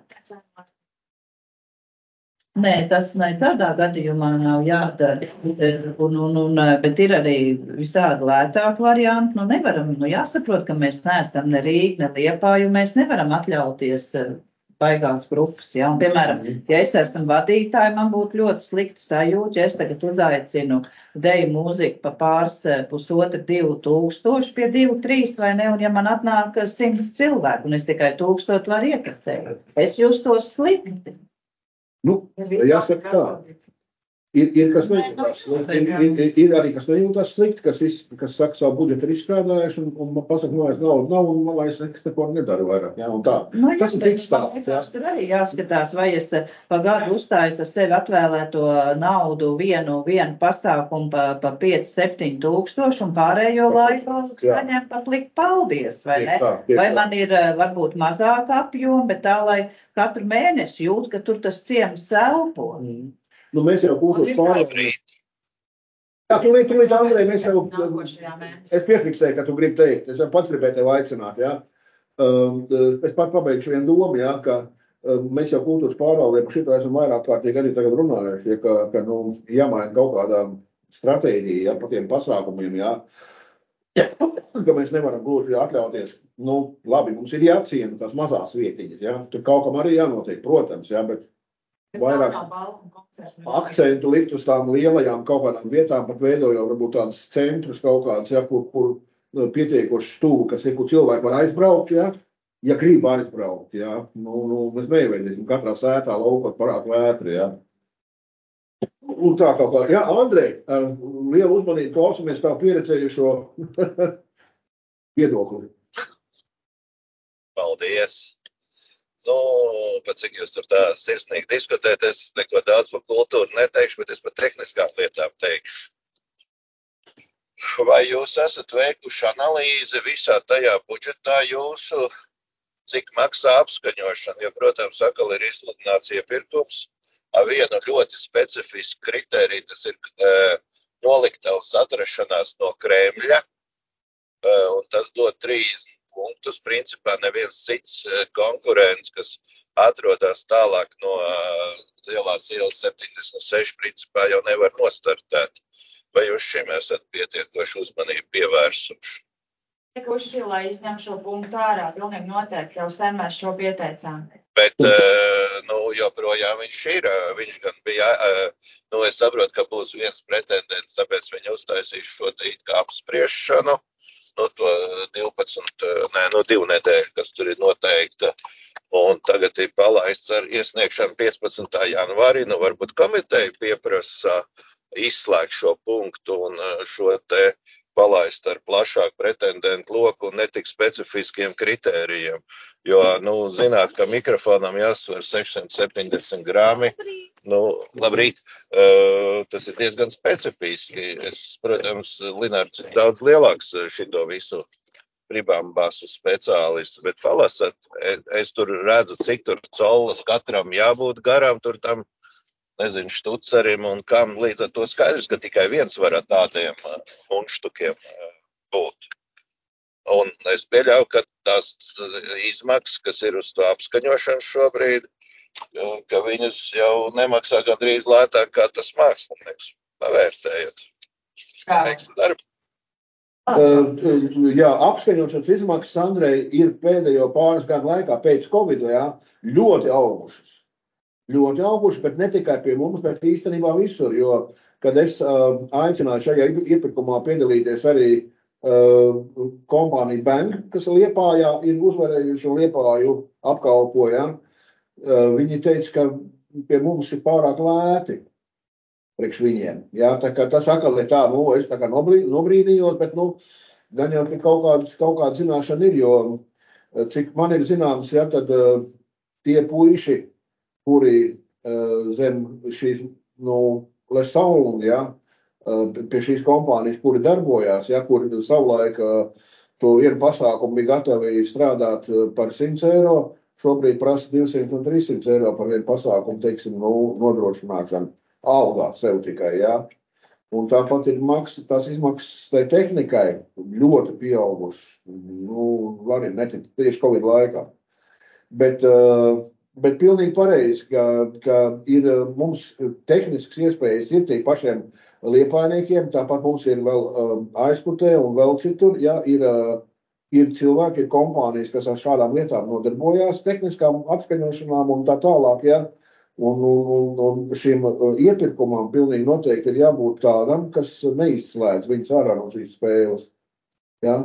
Nē, tas ne tādā gadījumā nav jādara, un, un, un, bet ir arī visādi lētāki varianti. Nu, nevaram, nu, jāsaprot, ka mēs neesam ne Rīga, ne Liepāja, un mēs nevaram atļauties baigās grupas. Ja? Un, piemēram, ja es esmu vadītāji, man būtu ļoti slikti sajūta, ja es tagad uzaicinu deju mūziku pa pāris pusotru, divu tūkstoši pie divu, trīs vai ne, un ja man atnāk simts cilvēku, un es tikai tūkstot varu iekasēt, es justos slikti.
Nu, jāsaka tā, ir, ir kas nejūtās slikti, ir, ir, ir arī kas nejūtās slikti, kas, iz, kas saka savu budžetu ir izstrādājuši un, un man pasaka, no es naudu nav un man vairs nekas neko nedaru vairāk, jā, un tā.
Nu, jā,
tas ir tik stāsts, jā.
Tur arī jāskatās, vai es pa gadu uzstājas ar sevi atvēlēto naudu vienu, vienu pasākumu pa, pa pieci, septiņi tūkstoši un pārējo laiku saņem pa plikt paldies, vai ne?
Tā,
vai
tā.
man ir varbūt mazāk apjoma, bet tā, lai katru mēnesi jūt, ka tur tas ciems elpo.
Mm. Nu, mēs jau kultūras pārējām. Jā, tu līdz, tu līdz Andrei, mēs jau, es piefiksēju, ka tu gribi teikt, es jau pats gribēju tev aicināt, jā. Um, es pat pabeigšu vienu domu, jā, ka um, mēs jau kultūras pārvaldēm šito esam vairāk kārtīgi arī tagad runājuši, ja, ka, ka nu, jāmaina kaut kādā stratēģija, jā, par tiem pasākumiem, jā. Ka mēs nevaram gluži atļauties, nu, labi, mums ir jāciena tās mazās vietiņas, jā, tur kaut kam arī jānotiek, protams, jā, bet vairāk akcentu likt uz tām lielajām kaut kādām vietām, pat veidojot varbūt tādas centrus kaut kādas, jā, kur, kur pietiekoši stūvi, kas ir, kur cilvēki var aizbraukt, jā, ja grib aizbraukt, jā, nu, nu mēs neieveidīsim katrā sētā laukot parāt vētri, jā. Un tā kaut kā, jā, Andrei, lielu uzmanību klausamies tā pieredzējušo viedokli.
Paldies! Nu, pat cik jūs tur tā sirsnīgi diskutēt, es neko daudz par kultūru neteikšu, bet es par tehniskām lietām teikšu. Vai jūs esat veikuši analīzi visā tajā budžetā jūsu, cik maksā apskaņošana? Jo, protams, atkal ir izsludināts iepirkums. Ar vienu ļoti specifisku kritēriju, tas ir e, noliktavas atrašanās no Kremļa. un tas dod trīsdesmit punktus. Principā neviens cits konkurents, kas atrodas tālāk no lielās ielas septiņdesmit seši, principā jau nevar nostartēt. Vai jūs šim esat pietiekoši uzmanību pievērsuši?
Uzšķīlā izņem šo punktu ārā, pilnīgi noteikti, jau sen mēs šo pieteicām.
Bet, nu, joprojām viņš ir, viņš gan bija, nu, es saprotu, ka būs viens pretendents, tāpēc viņi uztaisīs šo it kā apspriešanu, nu, to divpadsmit, nē, nu, divu nedēļu, kas tur ir noteikta, un tagad ir palaists ar iesniegšanu piecpadsmitā janvārī, nu, varbūt komiteja pieprasa izslēgt šo punktu un šo te palaist ar plašāku pretendentu loku un netik specifiskiem kritērijiem. Jo, nu, zināt, ka mikrofonam jāsver sešsimt septiņdesmit grāmi, nu, labrīt, tas ir diezgan specifiski. Es, protams, Linārds ir daudz lielāks šito visu pribambasu speciālists, bet palasat, es tur redzu, cik tur colas katram jābūt garām, tur tam, nezinu, štucerim un kam, līdz ar to skaidrs, ka tikai viens var ar tādiem munštukiem būt. Un es pieļauju, ka tās izmaksas, kas ir uz to apskaņošanu šobrīd, ka viņas jau nemaksā gandrīz lētāk kā tas mākslinieks. Pavērtējot. Teiksim, darbu.
Uh, jā, apskaņošanas izmaksas, Andrej, ir pēdējo pāris gadu laikā pēc Covid, jā, ļoti augušas. Ļoti auguši, bet ne tikai pie mums, bet īstenībā visur, jo, kad es uh, aicināju šajā iepirkumā piedalīties arī uh, kompānija Bank, kas Liepājā ir uzvarējuši un Liepāju apkalpoja, uh, viņi teica, ka pie mums ir pārāk lēti priekš viņiem. Jā, tā kā tas atkal ir tā, nu, es tā kā nobrī, nobrīdījos, bet, nu, gan jau kaut kāda, kaut kāda zināšana ir, jo, cik man ir zināms, jā, tad uh, tie puiši, kuri uh, zem šīs, nu, Lesaun, ja, uh, pie šīs kompānijas, kuri darbojās, ja, kuri savulaik uh, to vienu pasākumu bija gatavi strādāt uh, par simt eiro, šobrīd prasa divsimt un trīssimt eiro par vienu pasākumu, teiksim, nu, nodrošināšanu algā sev tikai, ja. Un tāpat ir maksa, tās izmaksas tai tehnikai ļoti pieaugušas, nu, arī netikt tieši Covid laikā. Bet, uh, Bet pilnīgi pareizi, ka, ka ir mums tehniskas iespējas ir tie pašiem liepājniekiem, tāpat mums ir vēl um, aizputē un vēl citur, ja, ir, uh, ir cilvēki, ir kompānijas, kas ar šādām lietām nodarbojās, tehniskām apskaņošanām un tā tālāk, ja, un, un, un šim iepirkumam pilnīgi noteikti ir jābūt tādam, kas neizslēdz viņus ārā no šīs spēles, ja.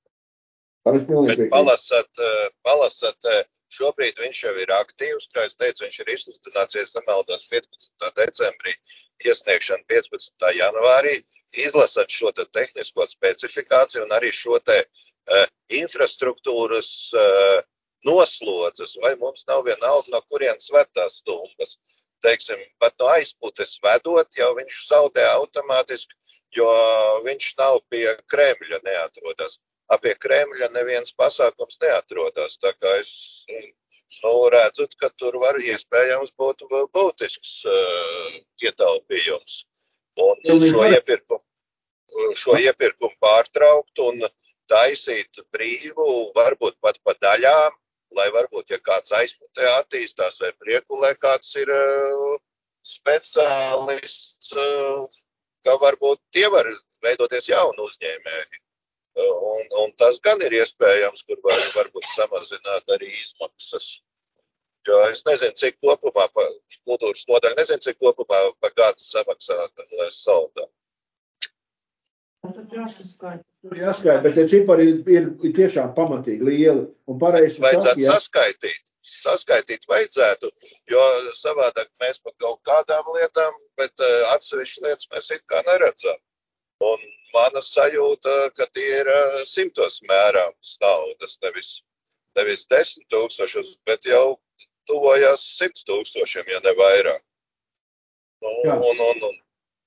Bet palasat, palasat, šobrīd viņš jau ir aktīvs, kā es teicu, viņš ir izsludināts, ja nemaldos piecpadsmitā decembrī, iesniegšana piecpadsmitā janvārī, izlasat šo te tehnisko specifikāciju un arī šo te uh, infrastruktūras uh, noslodzes, vai mums nav vienalga, no kurienes ved tās stumbas. Teiksim, pat no aizputes vedot, jau viņš zaudē automātiski, jo viņš nav pie Kremļa neatrodas. A pie Kremļa neviens pasākums neatrodas, tā kā es nu, redzu, ka tur var iespējams būt būtisks uh, ietaupījums. Un šo iepirkumu, šo iepirkumu pārtraukt un taisīt brīvu, varbūt pat pa daļām, lai varbūt, ja kāds aizputē attīstās vai priekulē kāds ir uh, speciālists, uh, ka varbūt tie var veidoties jaunu uzņēmēju. Un, un tas gan ir iespējams, kur var, varbūt samazināt arī izmaksas. Jo es nezinu, cik kopumā, pa, kultūras nodaļa, nezinu, cik kopumā pa gadu samaksāt, lai saldā.
Tad jāsaskaita.
Jāskaita, bet tie cipari ir, ir, ir tiešām pamatīgi lieli. Un pareizi
vajadzētu saka, saskaitīt. Saskaitīt vajadzētu, jo savādāk mēs par kaut kādām lietām, bet uh, atsevišķas lietas mēs it kā neredzam. Un mana sajūta, ka tie ir uh, simtos mērāmas naudas, nevis, nevis desmit tūkstošus, bet jau tuvojās simts tūkstošiem, ja ne vairāk. Nu, un, un, un.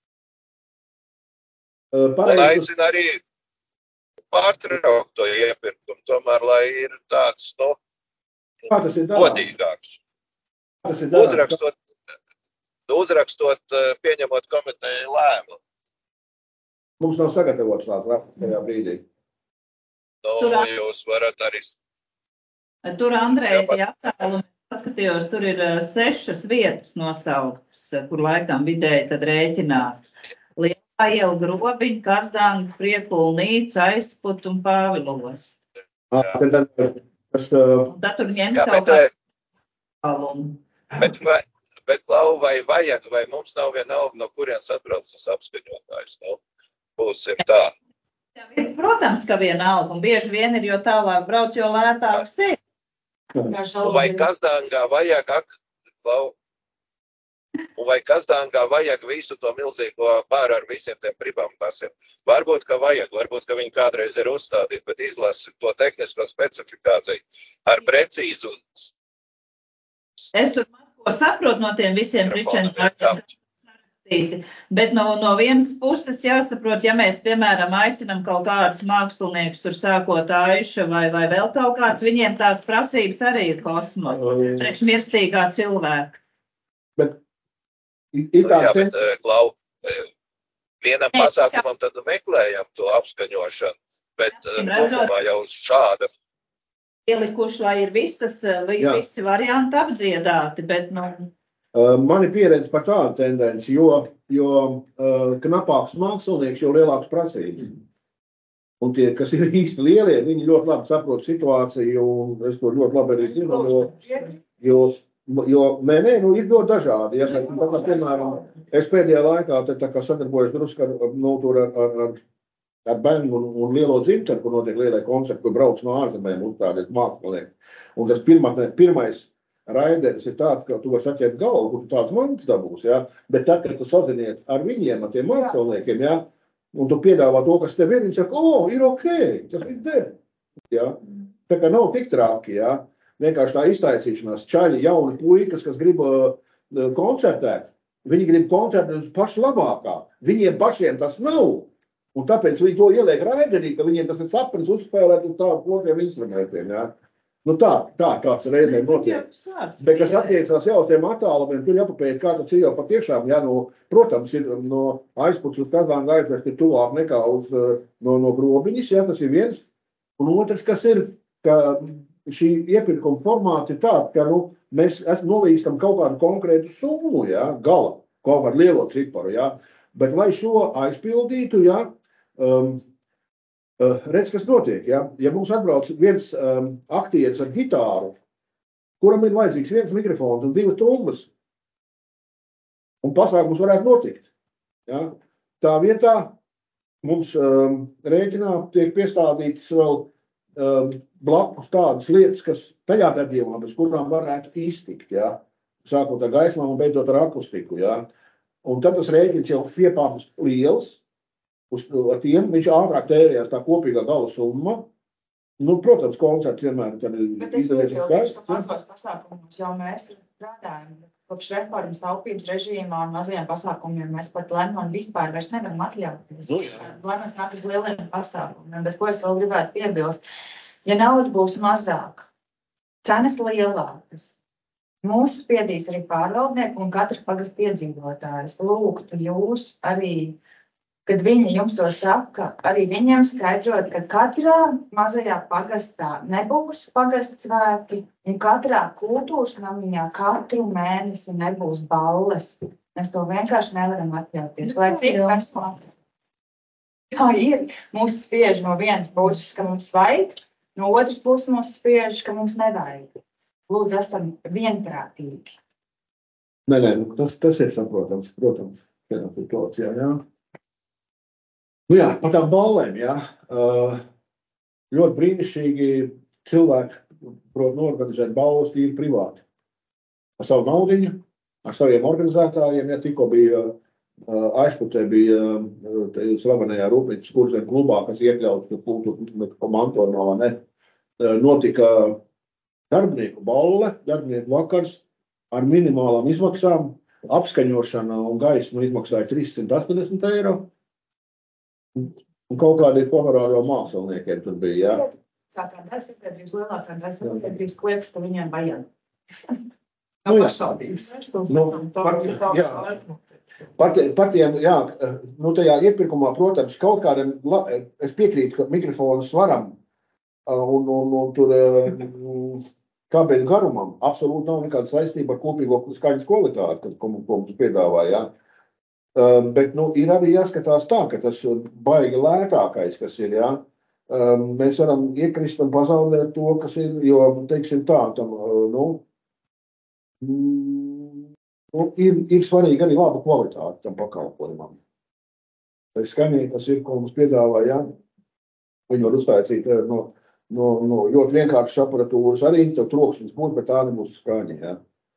Uh,
un aicina arī pārtraukt to iepirkumu, tomēr, lai ir tāds, nu, godīgāks. Uzrakstot, uzrakstot, pieņemot komiteju lēmumu.
Mums nav sagatavots tāds lēmums tajā brīdī.
Nu,
Tur,
jūs varat arī.
tur Andrei,
Jā,
tie attēlumi, paskatījos, tur ir uh, sešas vietas nosauktas, uh, kur laikam vidēji tad rēķinās. Lielā iela, Grobiņa, Kazdanga, Priekulnīca, Aizput un Pāvilos.
Tad, tas, uh,
Un tad tur ņem
Jā,
kaut
bet,
kādu attālumu.
bet, vai, bet Klau, vai vajag, vai mums nav vienalga, no kurienes atbrauc tas apskaņotājs? Nu, būsim tā.
Jā, protams, ka vienalga, un bieži vien ir, jo tālāk brauc, jo lētāks ir.
Vai Kazdangā vajag, ak, Klau, un vai Kazdangā vajag visu to milzīgo bāru ar visiem tiem pribambasiem? Varbūt, ka vajag, varbūt, ka viņi kādreiz ir uzstādīti, bet izlasi to tehnisko specifikāciju ar precīzu.
Es tur maz ko saprotu no tiem visiem pričendāriem. Bet no, no vienas puses jāsaprot, ja mēs, piemēram, aicinam kaut kādus māksliniekus, tur sākot Aiša vai, vai vēl kaut kāds, viņiem tās prasības arī ir kosmos, priekš mirstīgā cilvēka.
Bet, ir tā,
Jā, bet, Klau, vienam pasākumam tad meklējam to apskaņošanu, bet kopumā jau šāda.
Ielikuši, lai ir visas, visi varianti apdziedāti, bet, nu...
Man ir pieredze par tādu tendenci, jo, jo uh, knapāks mākslinieks, jo lielāks prasības. Un tie, kas ir īsti lielie, viņi ļoti labi saprot situāciju, un es to ļoti labi arī zinu, jo, jo, jo nē, nē, nu, ir ļoti dažādi. Ja, bet, tā, piemēram, es pēdējā laikā te, tā kā sadarbojos drusku ar, nu, tur ar, ar, ar, ar bēnu un, un lielo dzimteru, kur notiek lielie koncerti, kur brauc no ārzemēm uzstādīt mākslinieki. Un tas pirmā, pirmais raideris ir tāds, ka tu vari saķert galvu, kur tu tāds mantis dabūs, ja? Bet tad, kad tu sazinies ar viņiem, ar tiem māksliniekiem, ja? Un tu piedāvā to, kas tev ir, viņi saka, o, ir ok, tas ir der. Ja? Tā kā nav tik traki, ja? Vienkārši tā iztaisīšanās, čaļi, jauni puikas, kas grib uh, koncertēt, viņi grib koncertēt pašu labākā, viņiem pašiem tas nav. Un tāpēc viņi to ieliek raiderī, ka viņiem tas ir sapnis uzspēlēt uz tādu plotiem instrumentiem, ja? Nu tā, tā kāds reizēm notiek. Bet, kas attiecās jau tiem attālumiem, tur jāpapēt, kā tas ir jau patiešām, ja, nu, protams, ir no Aizputs uz Kazdanga aizvest ir tuvāk nekā uz no, no Grobiņas, ja, tas ir viens. Un otrs, kas ir, ka šī iepirkuma formāta ir tāda, ka, nu, mēs esam nolīstam kaut kādu konkrētu summu, ja, gala, kaut kādu lielo ciparu, ja. Bet, lai šo aizpildītu, ja, um, Uh, redz, kas notiek, ja? Ja mums atbrauc viens um, aktieris ar ģitāru, kuram ir vajadzīgs viens mikrofons un divas trumbas, un pasākums varētu notikt. Ja? Tā vietā mums um, rēķinā tiek piestādītas vēl um, blakus tādas lietas, kas tajā gadījumā, bez kurām varētu iztikt, ja? Sākot ar gaismām un beidzot ar akustiku. Ja? Un tad tas rēķins jau piepāmas liels. Uz tiem viņš ātrāk tērējās tā kopīgā gala summa. Nu, protams, koncerts vienmēr tad ir izdevies.
Bet es piebildu, ka mazos pasākumos jau mēs strādājam. Kopš reformas taupības režīmā un mazajiem pasākumiem mēs pat lemam vispār vairs nevaram atļauties. Nu, lai mēs nāk uz lieliem pasākumiem. Bet ko es vēl gribētu piebilst? Ja nauda būs mazāk, cenas lielākas, mūs spiedīs arī pārvaldnieki un katra pagasta iedzīvotājs. Lūgtu jūs arī, kad viņi jums to saka, arī viņiem skaidrot, ka katrā mazajā pagastā nebūs pagastsvētki un katrā kultūras namiņā katru mēnesi nebūs balles. Mēs to vienkārši nevaram atļauties. Lai cik mēs mākam. Tā ir. Mūs spiež no vienas puses, ka mums vajag, no otras puses mūs spiež, ka mums nevajag. Lūdzu, esam vienprātīgi.
Nē, nē, tas, tas ir saprotams, protams. Jā, jā, jā. Nu jā, par tām ballēm, jā. Ļoti brīnišķīgi cilvēki prot norganizēt balles tīri privāti. Ar savu naudiņu, ar saviem organizētājiem, ja tikko bija Aizputē, bija slavenajā Rūpnīcas kurzem klubā, kas iekļauts kultūra mantojumā, ne, notika darbinieku balle, darbinieku vakars ar minimālām izmaksām, apskaņošana un gaisma izmaksāja trīssimt astoņdesmit eiro. Un kaut kādi honorāri jau māksliniekiem tur bija, jā.
Sākā daļsabiedrības, lielākā daļsabiedrības klieks, ka viņiem vajag.
Nu, jā. Nu, par, jā. Par, par tiem, jā, nu tajā iepirkumā, protams, kaut kādiem, es piekrītu, ka mikrofonus varam Un, un, un tur kābeļu garumam absolūti nav nekāda saistība ar kopīgo skaņas kvalitāti, ko, ko mums piedāvā. Ja? Bet nu, ir arī jāskatās tā, ka tas baigi lētākais, kas ir, ja? Mēs varam iekrist un pazaudēt to, kas ir, jo, teiksim tā, tam, nu, nu ir, ir svarīgi arī laba kvalitāte tam pakalpojumam. Tā skaņai, kas ir, ko mums piedāvā, ja? Viņi var uztaicīt no, no, no ļoti vienkāršas aparatūras arī, tev troksnis būs, bet tā nebūs skaņa, ja?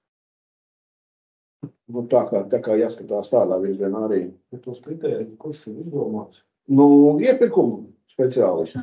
Nu, tā kā, tā kā jāskatās tādā virzienā arī.
Bet tos kritērijus, kurš ir izdomāts?
Nu, iepirkumu speciālisti.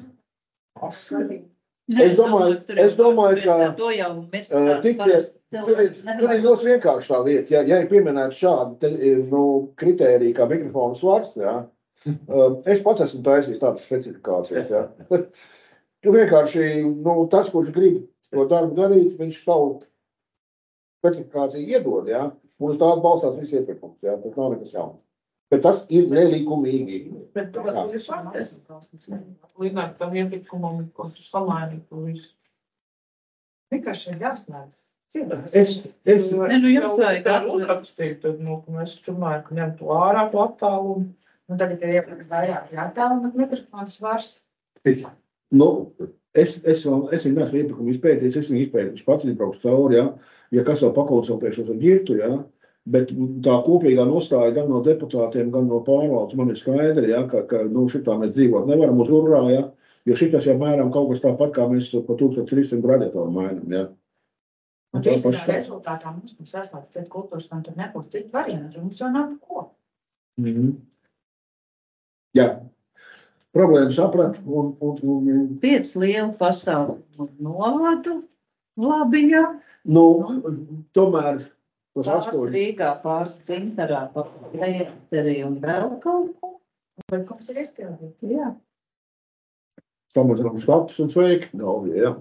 Ne,
Es domāju, es domāju, ka
to jau mirst,
uh, tiksies, tur ir, tur ir ļoti vienkārši tā lieta. Ja, ja ir pieminēta šāda te, nu, kritērija kā mikrofonu svars, ja, uh, es pats esmu taisījis tādas specifikācijas. Ja. Tu vienkārši, nu, tas, kurš grib to darbu darīt, viņš savu specifikāciju iedod, ja, un uz tādu balstās viss iepirkums. Ja, tas nav nekas jauns. Bet tas ir nelikumīgi.
Bet tu vas būs šāds. Līdz tam iepirkumam, ko tu samaini to visu.
Vienkārši ir jāslēdz.
Es, es,
Ne, nu, jums vajag
tā uzrakstīt, tad, nu, ka mēs čumājam, ka ņem to ārā to attālumu.
Un tagad ir iepriekš vairāk jātēl, un mikrofons svars.
nu, es, es, vēl, es viņu neesmu iepirkumu izpētījis, es viņu izpētīšu pats izbraukšu cauri, ja, ja kas vēl pakonsultēšos ar ģirtu, ja. Bet tā kopīgā nostāja gan no deputātiem, gan no pārvaldes man ir skaidri, ja, ka, ka nu, šitā mēs dzīvot nevaram uz urrā, ja, jo šitas jau mēram kaut kas tāpat, kā mēs pa tūkstoš trīssimt radiatoru mainam. Ja.
Un īstenībā rezultātā mums būs jāslēdz citu kultūras, un tur nebūs citu variantu, mums jau nav ko.
Mm-hmm. Jā, problēma saprat. Un, un, un,
Piec lielu pasaules novadu, labi, jā.
nu, tomēr tas
Pāris
astoņi.
Rīgā, pāris Cintarā, pāris un vēl kaut ko.
Bet mums ir izpildīts.
Jā.
Samazinām status un sveiki. Nav, jā.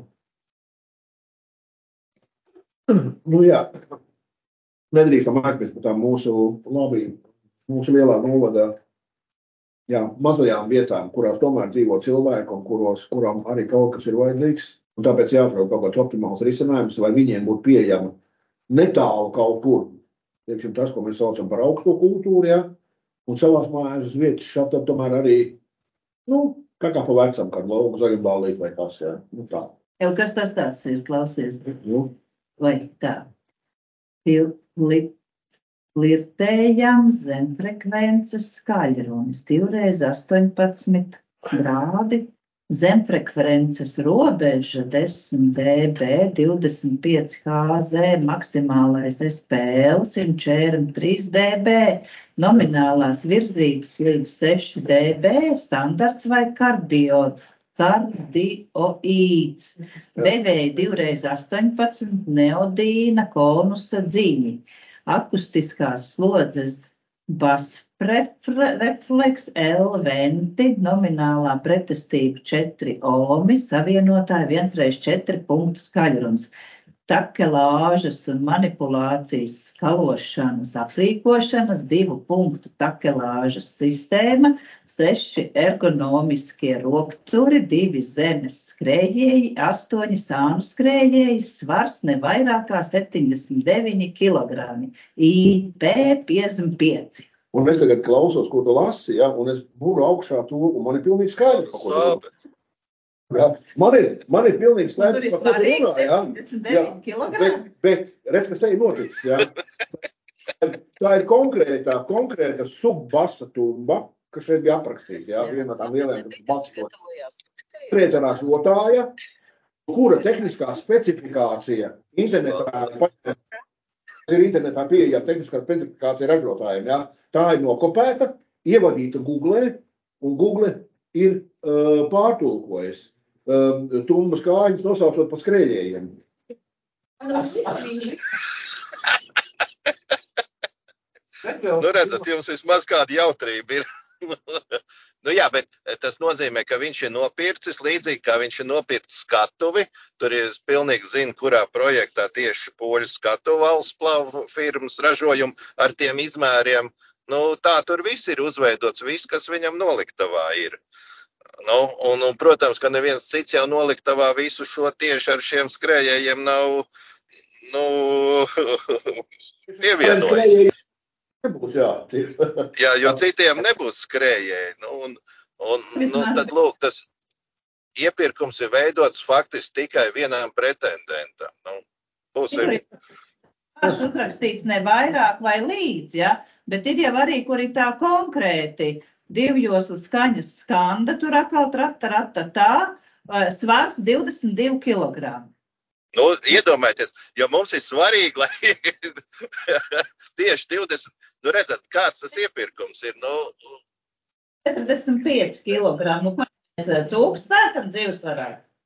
Nu jā, nedrīkstam aizmirst par tām mūsu labi, mūsu lielā novadā, jā, mazajām vietām, kurās tomēr dzīvo cilvēki un kuros, kurām arī kaut kas ir vajadzīgs. Un tāpēc jāatrod kaut kāds optimāls risinājums, lai viņiem būtu pieejama netālu kaut kur. Teiksim, tas, ko mēs saucam par augsto kultūru, ja, un savās mājās uz vietas šādi tomēr arī, nu, kā kā pa vecam, kādu lauku zaļu ballīt vai kas, ja, nu tā.
Jau kas tas tāds ir, klausies,
Nu,
vai tā. Pil, li, Lirtējam zemfrekvences skaļrunis, divreiz astoņpadsmit grādi, zemfrekvences robeža desmit dB, divdesmit pieci hertz, maksimālais S P L simt četrdesmit trīs dB, nominālās virzības līdz seši dB, standarts vai kardio, kardioīds, devēja divreiz astoņpadsmit, neodīna, konusa dziņi, akustiskās slodzes basrefleks, L venti, nominālā pretestība četri ohmi, savienotāja viens reiz četri punktu skaļruns, takelāžas un manipulācijas skalošanas aprīkošanas, divu punktu takelāžas sistēma, seši ergonomiskie rokturi, divi zemes skrējēji, astoņi sānu skrējēji, svars ne vairāk kā septiņdesmit deviņi kilogrami, I P piecdesmit pieci.
un es tagad klausos, ko tu lasi, ja, un es būru augšā to, un man ir pilnīgi skaidrs, par ko tu runā. Ja, man ir, man ir pilnīgi
Tur
skaidrs,
ir
par ko tu
svarīgi
runā, ja.
septiņdesmit
Jā,
deviņi kilogrami.
Bet, bet redz, kas te ir noticis, ja. Tā ir konkrētā, konkrēta subbasa tumba, kas šeit bija aprakstīta, ja, viena no tām lielajām basu. Konkrēta ražotāja, kura tehniskā specifikācija internetā ir internetā pieejama tehniskā specifikācija ražotājiem, ja. Tā ir nokopēta, ievadīta Google, un Google ir uh, pārtulkojis uh, tumbas kājiņas nosaucot pa skrējējiem.
Nu, redzat, jums vismaz kāda jautrība ir. Nu jā, bet tas nozīmē, ka viņš ir nopircis, līdzīgi kā viņš ir nopircis skatuvi. Tur es pilnīgi zinu, kurā projektā tieši poļu skatuvu valstsplavu firmas ražojumu ar tiem izmēriem. Nu, tā tur viss ir uzveidots, viss, kas viņam noliktavā ir. Nu, un, un, protams, ka neviens cits jau noliktavā visu šo tieši ar šiem skrējējiem nav nu, pievienojis.
Nebūs, jā.
Jā, jo citiem nebūs skrējēji. Nu, un, un, nu, tad, lūk, tas iepirkums ir veidots faktiski tikai vienam pretendentam. Nu, būsim.
Tas uzrakstīts ne vairāk vai līdz, ja? Bet ir jau arī, kur ir tā konkrēti. Divjoslu skaņas skanda, tur atkal trata, rata tā, svars divdesmit divi kilogrami.
Nu, iedomājieties, jo mums ir svarīgi, lai tieši divdesmit, nu redzat, kāds tas iepirkums ir, nu...
četrdesmit pieci kilogrami, nu, ko mēs cūks pētam dzīvesvarā?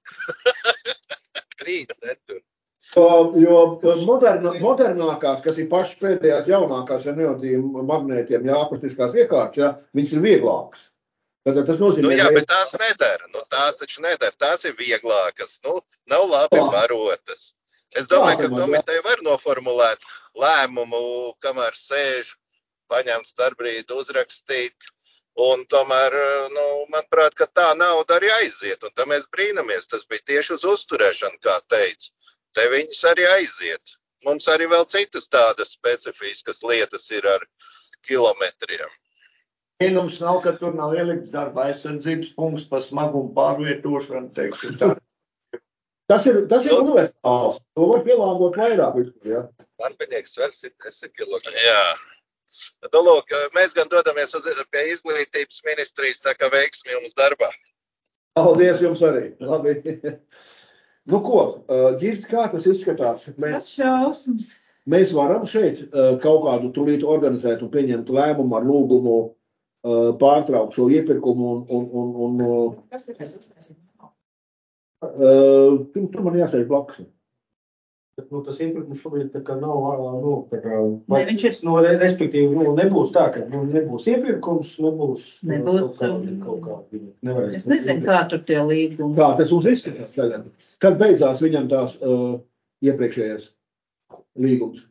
Krīts, netur.
Jo, jo moderna, modernākās, kas ir pašas pēdējās jaunākās ar neodīm magnētiem, jā, akustiskās iekārtas, jā, viņas ir vieglākas. Tad tas nozīmē,
nu, jā,
ka...
bet tās nedara, nu, tās taču nedara, tās ir vieglākas, nu, nav labi barotas. Es domāju, ka komiteja var noformulēt lēmumu, kamēr sēž, paņemt starpbrīdi, uzrakstīt, un tomēr, nu, manuprāt, ka tā nauda arī aiziet, un tā mēs brīnamies, tas bija tieši uz uzturēšanu, kā teica. Te viņas arī aiziet. Mums arī vēl citas tādas specifiskas lietas ir ar kilometriem.
Vienums nav, ka tur nav ielikts darba aizsardzības punkts par smagumu pārvietošanu, teiksim tā.
Tas ir, tas ir universāls. To var pielāgot vairāk. Ja?
Darbinieks svers ir desmit kilogrami. Jā. Nu, lūk, mēs gan dodamies uz, pie izglītības ministrijas, tā kā veiksmi jums darbā.
Paldies jums arī. Labi. Nu ko, Ģirds, kā tas izskatās?
Mēs,
mēs varam šeit kaut kādu tūlīt organizēt un pieņemt lēmumu ar lūgumu pārtraukt šo iepirkumu un... un, un, un
Kas ir mēs uztaisīt?
Uh, tur man jāsēž blakus.
Bet, nu, tas iepirkums šobrīd tā kā nav, nu, tā kā,
ne, viņš ir...
no, respektīvi, nu, nebūs tā, ka nu, nebūs iepirkums, nebūs,
nebūs
kaut kādi, kaut kādi, nevarēs.
Es nezinu, kā tur tie līgumi.
Kā tas mums izskatās tagad? Kad beidzās viņam tās uh, iepriekšējās līgums?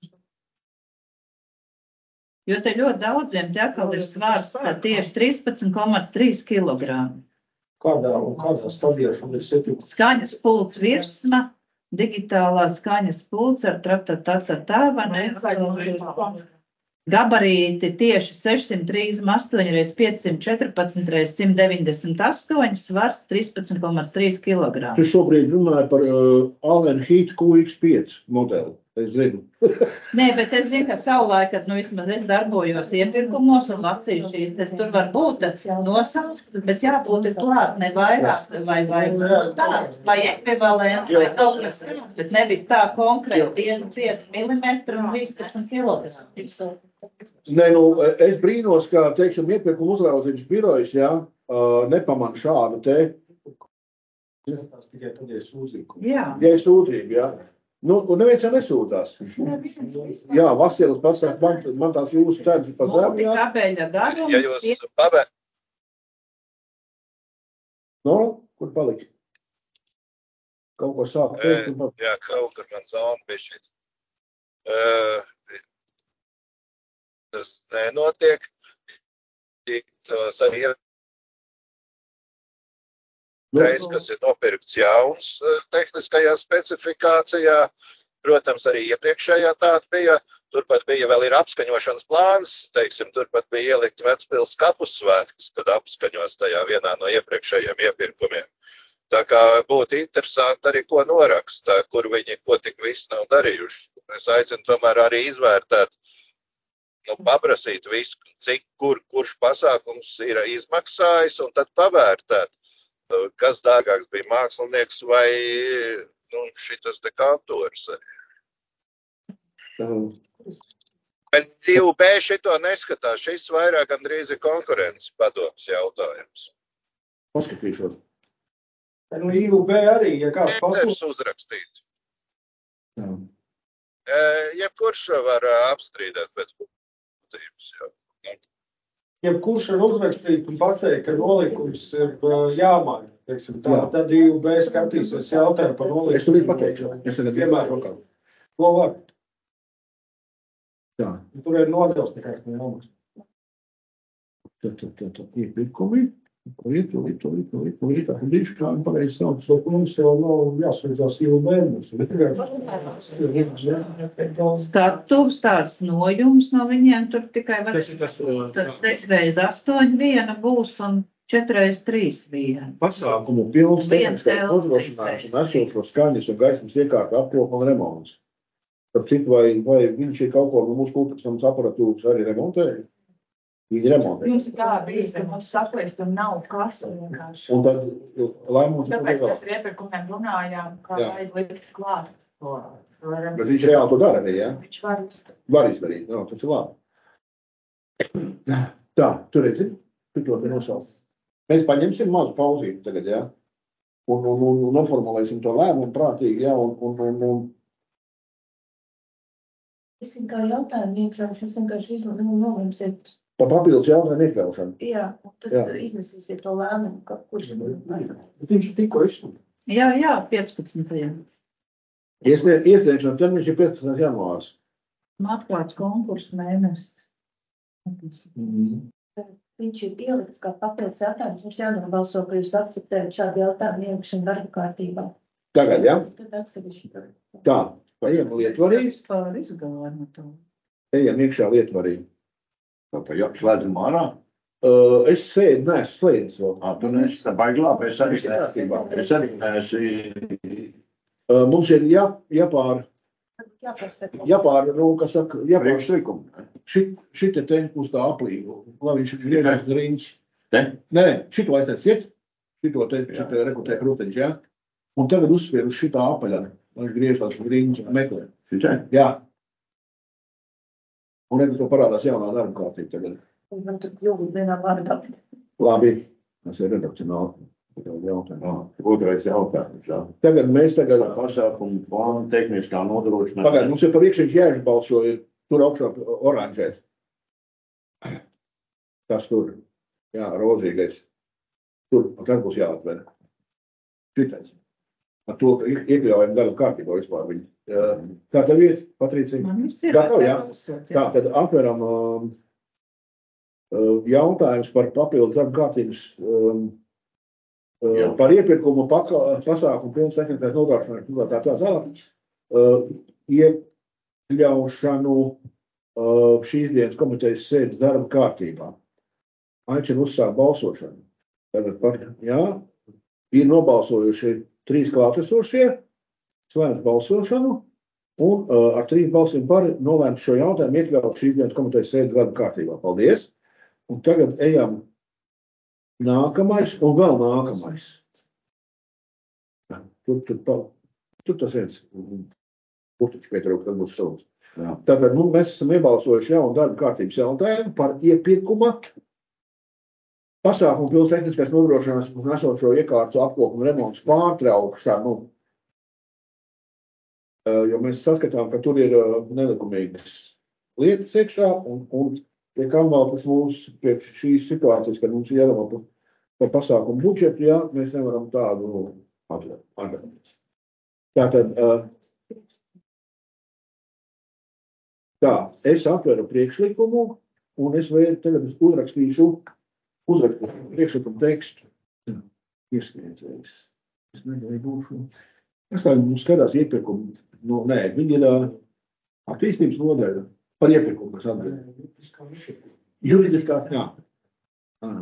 Jo te ļoti daudziem te atkal ir svars tieši trīspadsmit komats trīs kilogrami.
Kādā, kādā stadijā šobrīd septiņi?
Skaņas pults virsma, digitālā skaņas pults ar tratatata, vai ne? Gabarīti tieši sešsimt trīsdesmit astoņi reiz piecsimt četrpadsmit reiz simt deviņdesmit astoņi, svars trīspadsmit komats trīs kilogrami.
Tu šobrīd runāji par uh, Allen Heat Q X pieci modeli. Es zinu.
Nē, bet es zinu, ka savulaik, kad nu vismaz es darbojos iepirkumos un lasīju šīs, tas tur var būt nosaukt, bet jābūt klāt ne vairāk, vai, vai tā, vai ekvivalents, vai kaut kas, bet nevis tā konkrēti piecdesmit pieci milimetri un trīspadsmit kilogrami.
Nē, nu, es brīnos, ka, teiksim, iepirkuma uzraudzības birojas, jā, uh, nepaman šādu te.
Tas tikai tad, ja ir sūdzība.
Jā.
Ja ir sūdzība, jā. Nu, un neviens jau nesūtās. Jā, Vasilis pasaka, man, man tās jūsu cenas ir par zemu, jā.
Kabeļa garums.
Ja jūs pavēr...
No, kur palika? Kaut ko sāku teikt.
E, jā, kaut kur man zona bija šeit. E, tas nenotiek. Tas arī ir reiz, kas ir nopirkts jauns tehniskajā specifikācijā. Protams, arī iepriekšējā tāda bija. Turpat bija vēl ir apskaņošanas plāns. Teiksim, turpat bija ielikt Vecpils kapus svētkus, kad apskaņos tajā vienā no iepriekšējiem iepirkumiem. Tā kā būtu interesanti arī, ko noraksta, kur viņi ko tik viss nav darījuši. Es aicinu tomēr arī izvērtēt, nu, paprasīt visu, cik, kur, kurš pasākums ir izmaksājis, un tad pavērtēt, kas dārgāks bija mākslinieks vai nu, šitas te kantors arī.
Uh.
Bet divi B šito neskatās. Šis vairāk gandrīz ir konkurences padoms jautājums.
Paskatīšos.
Nu, I U B arī, ja kāds
pasūs uzrakstīt.
Jā.
E, jebkurš var apstrīdēt pēc būtības jau.
Jebkurš var uzrakstīt un pateikt, ka nolikums ir jāmaina. Teiksim, tā, jā. Tad I U B skatīsies jautājumu par nolikumu.
Es tur pateikšu. Es tagad
piemēram, ko var.
Tā.
Tur ir nodevs tikai jāmaksā.
Tā, tā, tā, tā. Iepirkumi. Tūlīt, tūlīt, tūlīt, tūlīt, tūlīt, tā bišķi kā pareizi sauc.
Mums jau nav jāsveicās ilgu mēnesi.
Statūs tāds nojums no viņiem, tur tikai var
Tas ir tas, uh,
tas reiz astoņi viena būs un četreiz trīs viena.
pasākumu pilns
Viens
tehniskais
telpas
nodrošinājums un
trīsreiz
esošo skaņas un gaismas iekārtu apkopa un remonts. Par citu, vai, vai viņš ir kaut ko no mūsu kultūras aparatūras arī remontē? Viņi remontē.
Jums ir tā bijis, ka mums saklēst un nav kas vienkārši.
Un tad Laimons ir
Tāpēc
vēl.
mēs ar iepirkumiem runājām, kā
Jā.
vajag likt klāt. to- to remontu.
Bet viņš reāli to dara arī, jā?
Viņš var uzskatīt.
Var izdarīt, jā, tas ir labi. Tā, tu redzi, tu to te nosauc. Mēs paņemsim mazu pauzīti tagad, jā? Un, un, un, un noformulēsim to lēmumu prātīgi, jā, un, un, un, un
Es viņam kā jautājumu iekļaušu, es vienkārši izl- nu, nolemsiet.
pa papildus jautājumu iekļaušanu.
Jā, un tad
Jā.
iznesīsiet to lēmumu, ka kurš.
Bet viņš ir tikko izsūtīts.
Jā, jā, piecpadsmitajā.
Iesniegšanas termiņš ir piecpadsmitais janvārs.
Atklāts konkursu mēnesis.
Viņš ir ielikts kā papildus jautājums. Mums jānobalso, ka jūs akceptējat šādu jautājumu ielikšanu darba kārtībā.
Tagad, jā?
Tad atsevišķi.
Tā, ejam lietvarī,
Vispār izgāja no tā.
ejam iekšā lietvarī.
Tā jau slēdzam ārā.
Uh, es sēdu, neesmu slēdis vēl.
Ā, tu neesi tā baigi labi, es arī neesmu. Es arī neesmu.
Uh, mums ir jā, jāpār,
Jāpārstāv.
jāpār, nu, kas saka, jāpār,
Priekšlikumu.
šit, šita te uz tā aplīgu, lai viņš ir griežās riņķis.
Te?
Nē, šito aiztaisiet, šito te, šito rekrutē kruteņš, jā. Un tagad uzsver uz šitā apaļā, lai viņš griežās riņķis meklē.
Šitai?
Jā. Un redz, to parādās jaunā darba kārtība tagad.
Man tur kļūst vienā vārdā.
Labi, tas ir redakcionāli. Jautājums.
Otrais jautājums. Jā.
Tagad mēs tagad,
Pasākumu plānu tehniskā nodrošināšana.
pagaid, mums ir pa iekšēņš jāizbalso, ir tur augšā oranžais. Tas tur, jā, rozīgais. Tur, tas būs jāatver. Šitais. Ar to, ka iek- iekļaujam darba kārtībā vispār viņu. Kā tev iet, Patricija?
Man viss ir.
Gatav, jā?
balsot,
Tā, tad atveram um, uh, jautājums par papildus darba kārtības um, uh,
Jā.
par iepirkumu paka, pasākumu pilns tehniskais nodrošināšanu, tā tā tā tālāk. Uh, iekļaušanu uh, šīs dienas komitejas sēdes darba kārtībā. Aicinu uzsākt balsošanu. Tagad par, jā, ir nobalsojuši trīs klātesošie, slēdz balsošanu un uh, ar trīs balsīm par nolēmt šo jautājumu iekļaut šīs dienas komitejas sēdes darba kārtībā. Paldies! Un tagad ejam nākamais un vēl nākamais. Jā, Tur, tur, tur, tur tas viens. Kurtiņš pietrūk, tad būs savs.
Jā.
Tātad nu, mēs esam iebalsojuši jaunu darba kārtības jautājumu par iepirkuma pasākumu pilns tehniskais nodrošināšanas un esošo iekārtu apkopu un remontu pārtraukšanu. Uh, Jo mēs saskatām, ka tur ir uh, nelikumīgas lietas iekšā un, un pie kam vēl tas mūs pie šīs situācijas, kad mums ir jādomā par, par pasākumu budžetu, jā, mēs nevaram tādu nu, atļauties. Tātad, uh, tā, es atveru priekšlikumu un es vēl tagad uzrakstīšu, uzrakstīšu priekšlikumu tekstu. Iesniedzējs. Es negribu būšu. Es kā mums skatās iepirkumu, nu, nē, viņi ir uh, attīstības nodaļa par iepirkumu, kas atbild. Juridiskā, jā. Ah,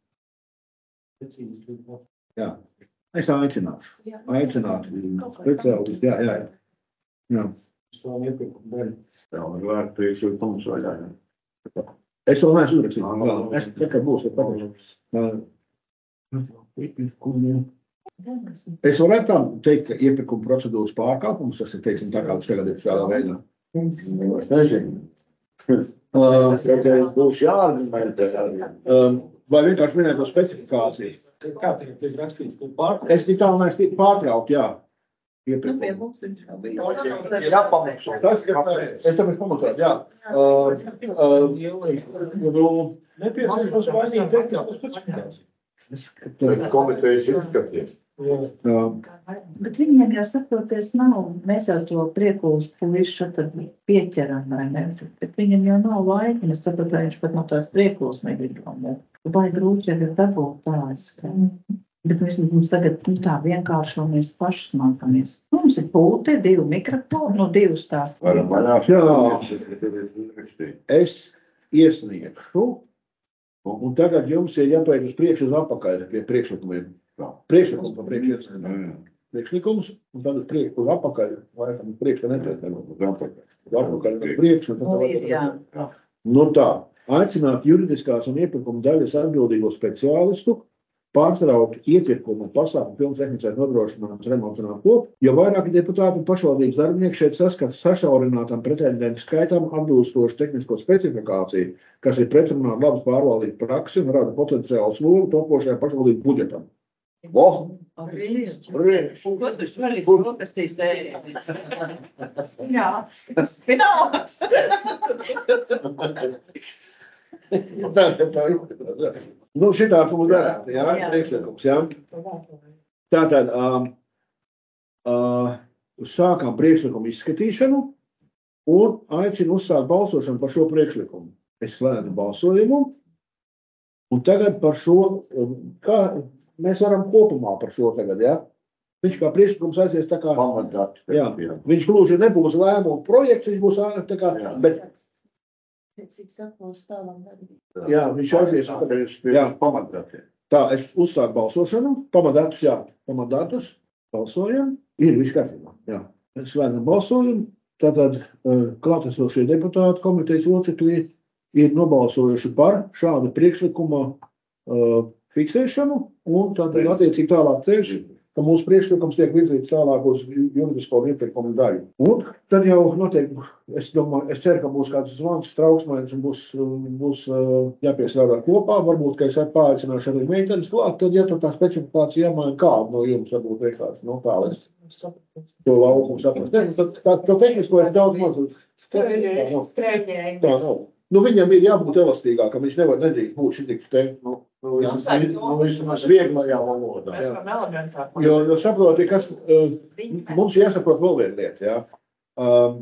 jā. Es aicināšu, aicināšu speciālistu, jā, jā, jā. jā.
Jā, un vērt priekšlikumus vaļā. Jā.
Es vēl neesmu uzrakstījis, vēl, es tikai būs, es pateikšu. Iepirkumu. Es varētu tā teikt, ka iepirkuma procedūras pārkāpums, tas ir, teiksim, tā kā tas tagad ir šādā veidā.
Es nezinu.
Uh,
Tad būs jāargumentē arī.
um, vai vienkārši minēt to specifikāciju.
Kā tagad tiek rakstīts, kur pārkāpt?
Es tik tālu neesmu pārtraukt, jā.
Nu, pie
Iepirkumu.
mums viņš nav bijis.
Ir jāpamaksā.
Tas, ka es tāpēc pamatot, jā. Uh, uh, nu,
Nepieciešams mainīt tehnisko specifikāciju.
Bet
komitejas izskatīs.
Bet viņiem jau saproties nav, mēs jau to priekūs puišu tad pieķeram, vai ne? Bet viņam jau nav laika, es saprotu, viņš pat no tās priekūs negrib. Vai grūti jau ir dabūt tāds, ka... Bet mēs mums tagad nu, tā vienkārši un mēs paši mākamies. Mums ir pulti, divi mikrofoni, no divas tās.
Varam vaļās.
Jā, es iesniegšu, un tagad jums ir jāpēc uz priekšu uz apakaļ pie priekšlikumiem. Priekšlikums pa priekšu iesniegšu. Priekšlikums, un tad uz priekšu uz apakaļ, vai tam priekšu netiek. Uz apakaļ uz priekšu.
Nu, ir, jā.
Nu tā, aicināt juridiskās un iepirkuma daļas atbildīgo speciālistu, pārstraukt iepirkumu pasākumu pilnas tehniskais nodrošinājums remontunām kopu, jo vairāki deputāti un pašvaldības darbinieki šeit saskata sašaurinātam pretendentu skaitam atbilstošu tehnisko specifikāciju, kas ir pretrunā ar labas pārvaldības praksi un rada potenciālu slogu topošajā pašvaldības budžetam. Oh!
Rīz! Ko tu švari prokastīs ēri? Spināts! Spināts!
Nu, šitāds mums darāt, jā, priekšlikums, jā. Tātad, uh, uh, sākam priekšlikumu izskatīšanu un aicinu uzsākt balsošanu par šo priekšlikumu. Es slēdzu balsojumu un tagad par šo, kā mēs varam kopumā par šo tagad, jā. Viņš kā priekšlikums aizies tā kā,
Pamatāt.
jā, viņš gluži nebūs lēmumu projekts, viņš būs tā kā, jā. Bet,
Cik sakos tālāk darbi.
jā, viņš aizies, jā,
Pamatāt.
tā, es uzsāku balsošanu, pamatdatus, jā, pamatdatus, balsojam, ir viss kārtībā, jā. Slēdzam balsojumu, tātad klātesošie deputāti komitejas locekļi ir nobalsojuši par šādu priekšlikuma uh, fiksēšanu, un tātad attiecīgi tālāk ceļš, ka mūsu priekšlikums tiek virzīts tālāk uz juridisko iepirkumu daļu. Un tad jau noteikti, es domāju, es ceru, ka būs kāds zvans, trauksmēns un būs, būs jāpiestrādā kopā, varbūt, ka es paaicināšu arī meitenes klāt, tad, ja tur tā specifikācija jāmaina kādu no jums, varbūt vienkārši, no tā, es to laukumu saprast. Tad tā, to tehnisko ir daudz maz.
Skrējēji, skrējēji.
Tā nav. Nu, viņam ir jābūt elastīgākam, viņš nevar nedrīkst būt šitik te, nu,
Nu, vismaz vieglajā valodā.
Mēs varam elementā.
jo, jo saproti, kas, uh, mums jāsaprot vēl viena lieta, jā. Um,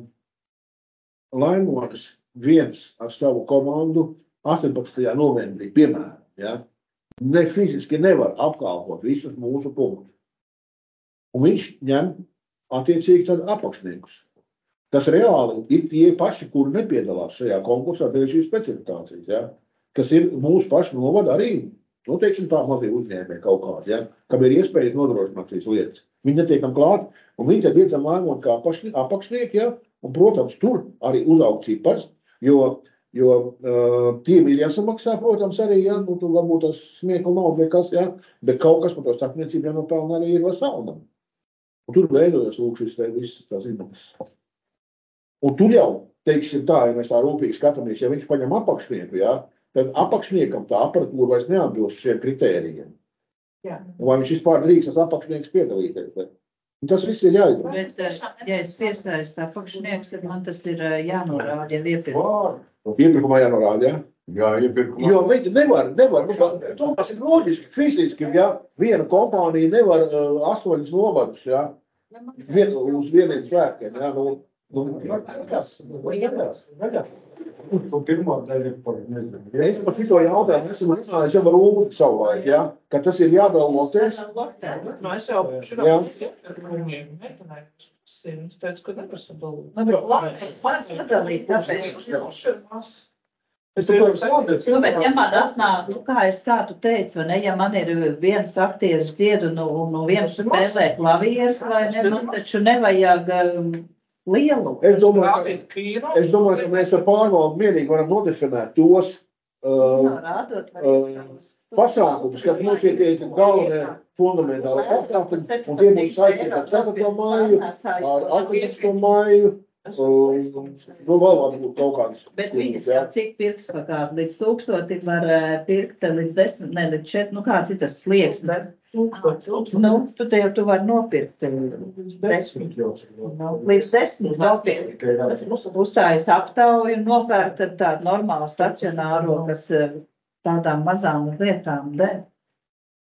Laimonis viens ar savu komandu astoņpadsmitajā novembrī, piemēram, jā, ne fiziski nevar apkalpot visus mūsu punktus. Un viņš ņem attiecīgi tad apakšniekus. Tas reāli ir tie paši, kuri nepiedalās šajā konkursā, dēļ šīs specifikācijas, ja? Kas ir mūsu paši novada arī, nu, teiksim tā mazie uzņēmēji kaut kādi, ja? Kam ir iespēja nodrošināt šīs lietas. Viņi netiekam klāt, un viņi tad iedzam lēmot kā apakšnieki, ja? Un, protams, tur arī uzaug cipars, jo, jo uh, tiem ir jāsamaksā, protams, arī, ja? Nu, tur varbūt tas smiekla nav, vai kas, ja? Bet kaut kas par to starpniecību jānopelna arī ir veselnam. Un tur veidojas lūk šis te viss tās izmaksas. Un tur jau, teiksim tā, ja mēs tā rūpīgi skatāmies, ja viņš paņem apakšnieku, jā, tad apakšniekam tā aparatūra vairs neatbilst šiem kritērijiem.
Jā.
Un vai viņš vispār drīkst tas apakšnieks piedalīties? Un tas viss ir jāizdara.
Bet, ja es iesaistu apakšnieks, tad man tas ir jānorāda, ja iepirkumā.
Iepirkumā jānorāda, jā?
Jā, iepirkumā.
Jo viņi nevar, nevar, nu, to tas ir loģiski, fiziski, ja viena kompānija nevar uh, astoņas novadus, jā, vien, uz vieniem svētkiem, jā, nu, nu,
Kas? Tu pirmā daļa ir par nezinu.
es par šito jautājumu esmu runājis jau ar Ulu savulaik, ja, ka tas ir jādala lotēs.
Nu, es jau šurā
Jā.
viņiem meitenēju. Es teicu, ka nevar sadalīt.
Nu, bet labi, var sadalīt, tāpēc.
Es teikšu, sadalīt.
Nu, bet ja man atnāk, nu, kā es kā tu teici, vai ne, ja man ir viens aktieris dzied un, un, un viens spēlē klavieres, vai ne, man taču nevajag um, lielu.
Es domāju, ka, es domāju, ka mēs ar pārvaldu mierīgi varam nodefinēt tos uh,
Rādot,
uh, pasākumus, kas mums ir tie galvenie fundamentāli pasākumi, un tie būs saistīti ar ceturto māju, ar astoņpadsmito māju, uh, nu vēl varbūt kaut kādas.
Bet viņas jau cik pirks pagādu, līdz tūkstoti var uh, pirkt, līdz desmit, ne, līdz četri, nu kāds ir tas sliegs?
Tūkstoši, tūkstoši.
Nu, tu te jau tu var nopirkt.
Desmit jau.
Nu, līdz desmit nopirkt. Uzstājas aptauju un nopērk tad tādu normālu stacionāro, kas uh, tādām mazām lietām der.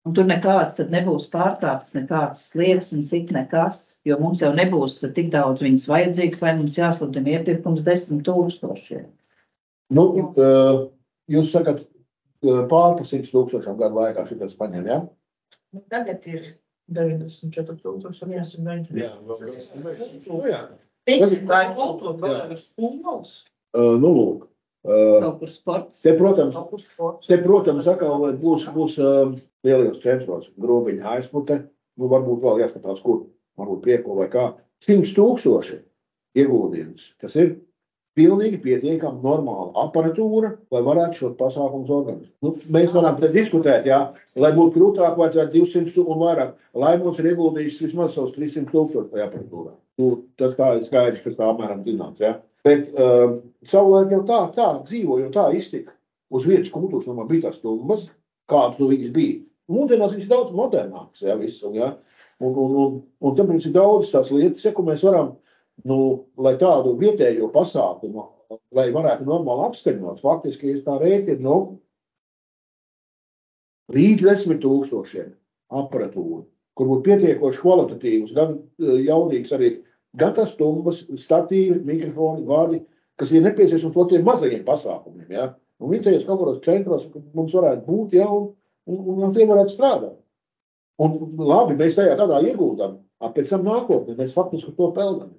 Un tur nekāds tad nebūs pārkāpts, nekāds sliekas un cik nekas, jo mums jau nebūs tik daudz viņas vajadzīgs, lai mums jāsludina iepirkums desmit tūkstošiem.
Nu, uh, jūs sakat, uh, pār pa simts tūkstošiem gadu laikā šitas paņem, jā? Ja?
Nu, tagad ir.
deviņdesmit četri tūkstoši septiņsimt deviņdesmit.
Jā, nu, jā.
Tā ir kultūra, vēl ir skolas.
Uh, nu, lūk. Uh,
Kaut kur sports.
te, protams,
Kaut kur sports.
te, protams, atkal būs, būs uh, lielajos centros grobiņa aizpute, nu, varbūt vēl jāskatās, kur, varbūt prieko vai kā. simts tūkstoši ieguldījums. Tas ir pilnīgi pietiekami normāla aparatūra, lai varētu šo pasākumus organizēt. Nu, mēs varam te diskutēt, jā, lai būtu krūtāk, vajadzētu divsimt un vairāk. Lai mums ir ieguldījis vismaz savus trīssimt tūkstoši tajā aparatūrā. Nu, tas tā ir skaidrs, ka tā apmēram zināms, jā. Bet uh, savulaik jau tā, tā dzīvo, jau tā iztika. Uz vietas kultūras nomā bija tās stumbas, kādas no viņas bija. Mūsdienās viņas daudz modernākas, jā, visu, jā. Un, un, un, un tāpēc ir daudz tās lietas, ja, ko mēs varam, nu, lai tādu vietējo pasākumu, lai varētu normāli apskaņot, faktiski, ja tā rēķina, nu, līdz desmit tūkstošiem aparatūru, kur būtu pietiekoši kvalitatīvs, gan jaudīgs arī, gan tas stumbas, statīvi, mikrofoni, vādi, kas ir nepieciešams to tiem mazajiem pasākumiem, ja. Un viņi tajos kaut kādos centros, mums varētu būt, ja, un, un, un tie varētu strādāt. Un labi, mēs tajā tādā ieguldam, pēc tam nākotnē mēs faktiski to peldam.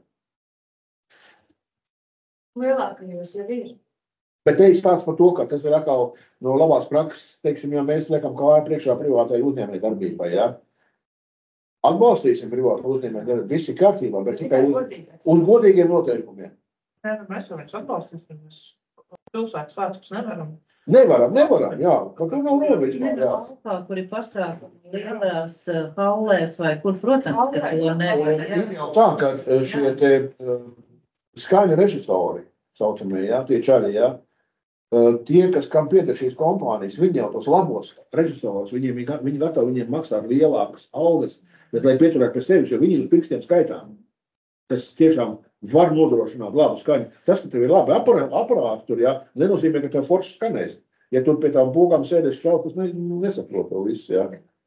Lielākajos jau ir.
Bet te ir stāsts par to, ka tas ir atkal no labās prakses, teiksim, ja mēs liekam kāju priekšā privātai uzņēmēji darbībai, ja. Atbalstīsim privātu uzņēmēju darbību, visi kārtībā, bet tikai uz, uz godīgiem noteikumiem.
Nē, nu mēs jau viņus atbalstīsim, mēs pilsētas svētkus nevaram.
Nevaram, nevaram, jā, kaut kur nav robežā, jā.
Laukā, kur ir pasākumi lielās uh, hallēs vai kur, protams, ka to nevar.
Ir jau tā, ka šie te uh, skaņa režisori, saucamie, jā, tie čaļi, jā, uh, tie, kas kam pieder šīs kompānijas, viņi jau tos labos režisorus, viņi, viņi gatavi viņiem maksāt lielākas algas, bet lai pieturētu pie sevis, jo viņi uz pirkstiem skaitām, kas tiešām var nodrošināt labu skaņu. Tas, ka tev ir labi aparāti, aparāti tur, jā, nenozīmē, ka tev forši skanēs. Ja tur pie tām būgām sēdēs šaukas, ne, nesaprot to visu, jā.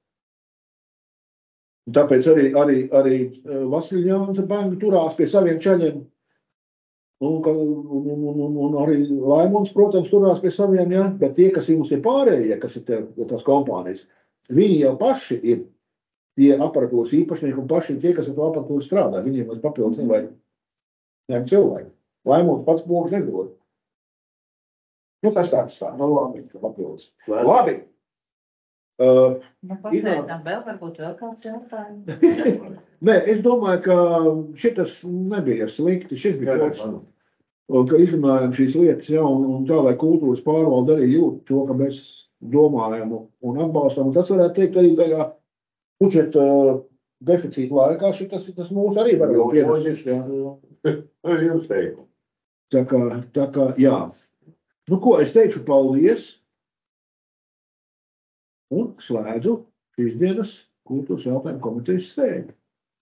Tāpēc arī, arī, arī Vasiļa Jānsa bēngi turās pie saviem čaļiem. Un, un, un, un, un arī Laimons, protams, turās pie saviem, jā. Bet tie, kas jums ir pārējie, kas ir te, tās kompānijas, viņi jau paši ir tie aparatūras īpašnieki un paši ir tie, kas ar to aparatūru strādā. Viņiem vairs papildus nevajag. Ņem cilvēki. Laimons pats bogus nedod. Nu, tas tāds tā. Nu, labi, papildus. Labi. Uh,
Nu, pasveicam vēl, varbūt vēl kāds jautājums.
Nē, es domāju, ka šitas nebija slikti. Šis bija kaut kas, ka izrunājam šīs lietas, jā, un, un tā, lai kultūras pārvalde arī jūt to, ka mēs domājam un atbalstam. Un tas varētu teikt arī tajā budžeta uh, deficīta laikā, šitas, tas mūs arī var jau pienesist, jā.
Jums teiktu.
Tā kā, tā kā, jā. Nu, ko es teikšu, paldies. Un slēdzu šīs dienas kultūras jautājumu komitejas sēdi.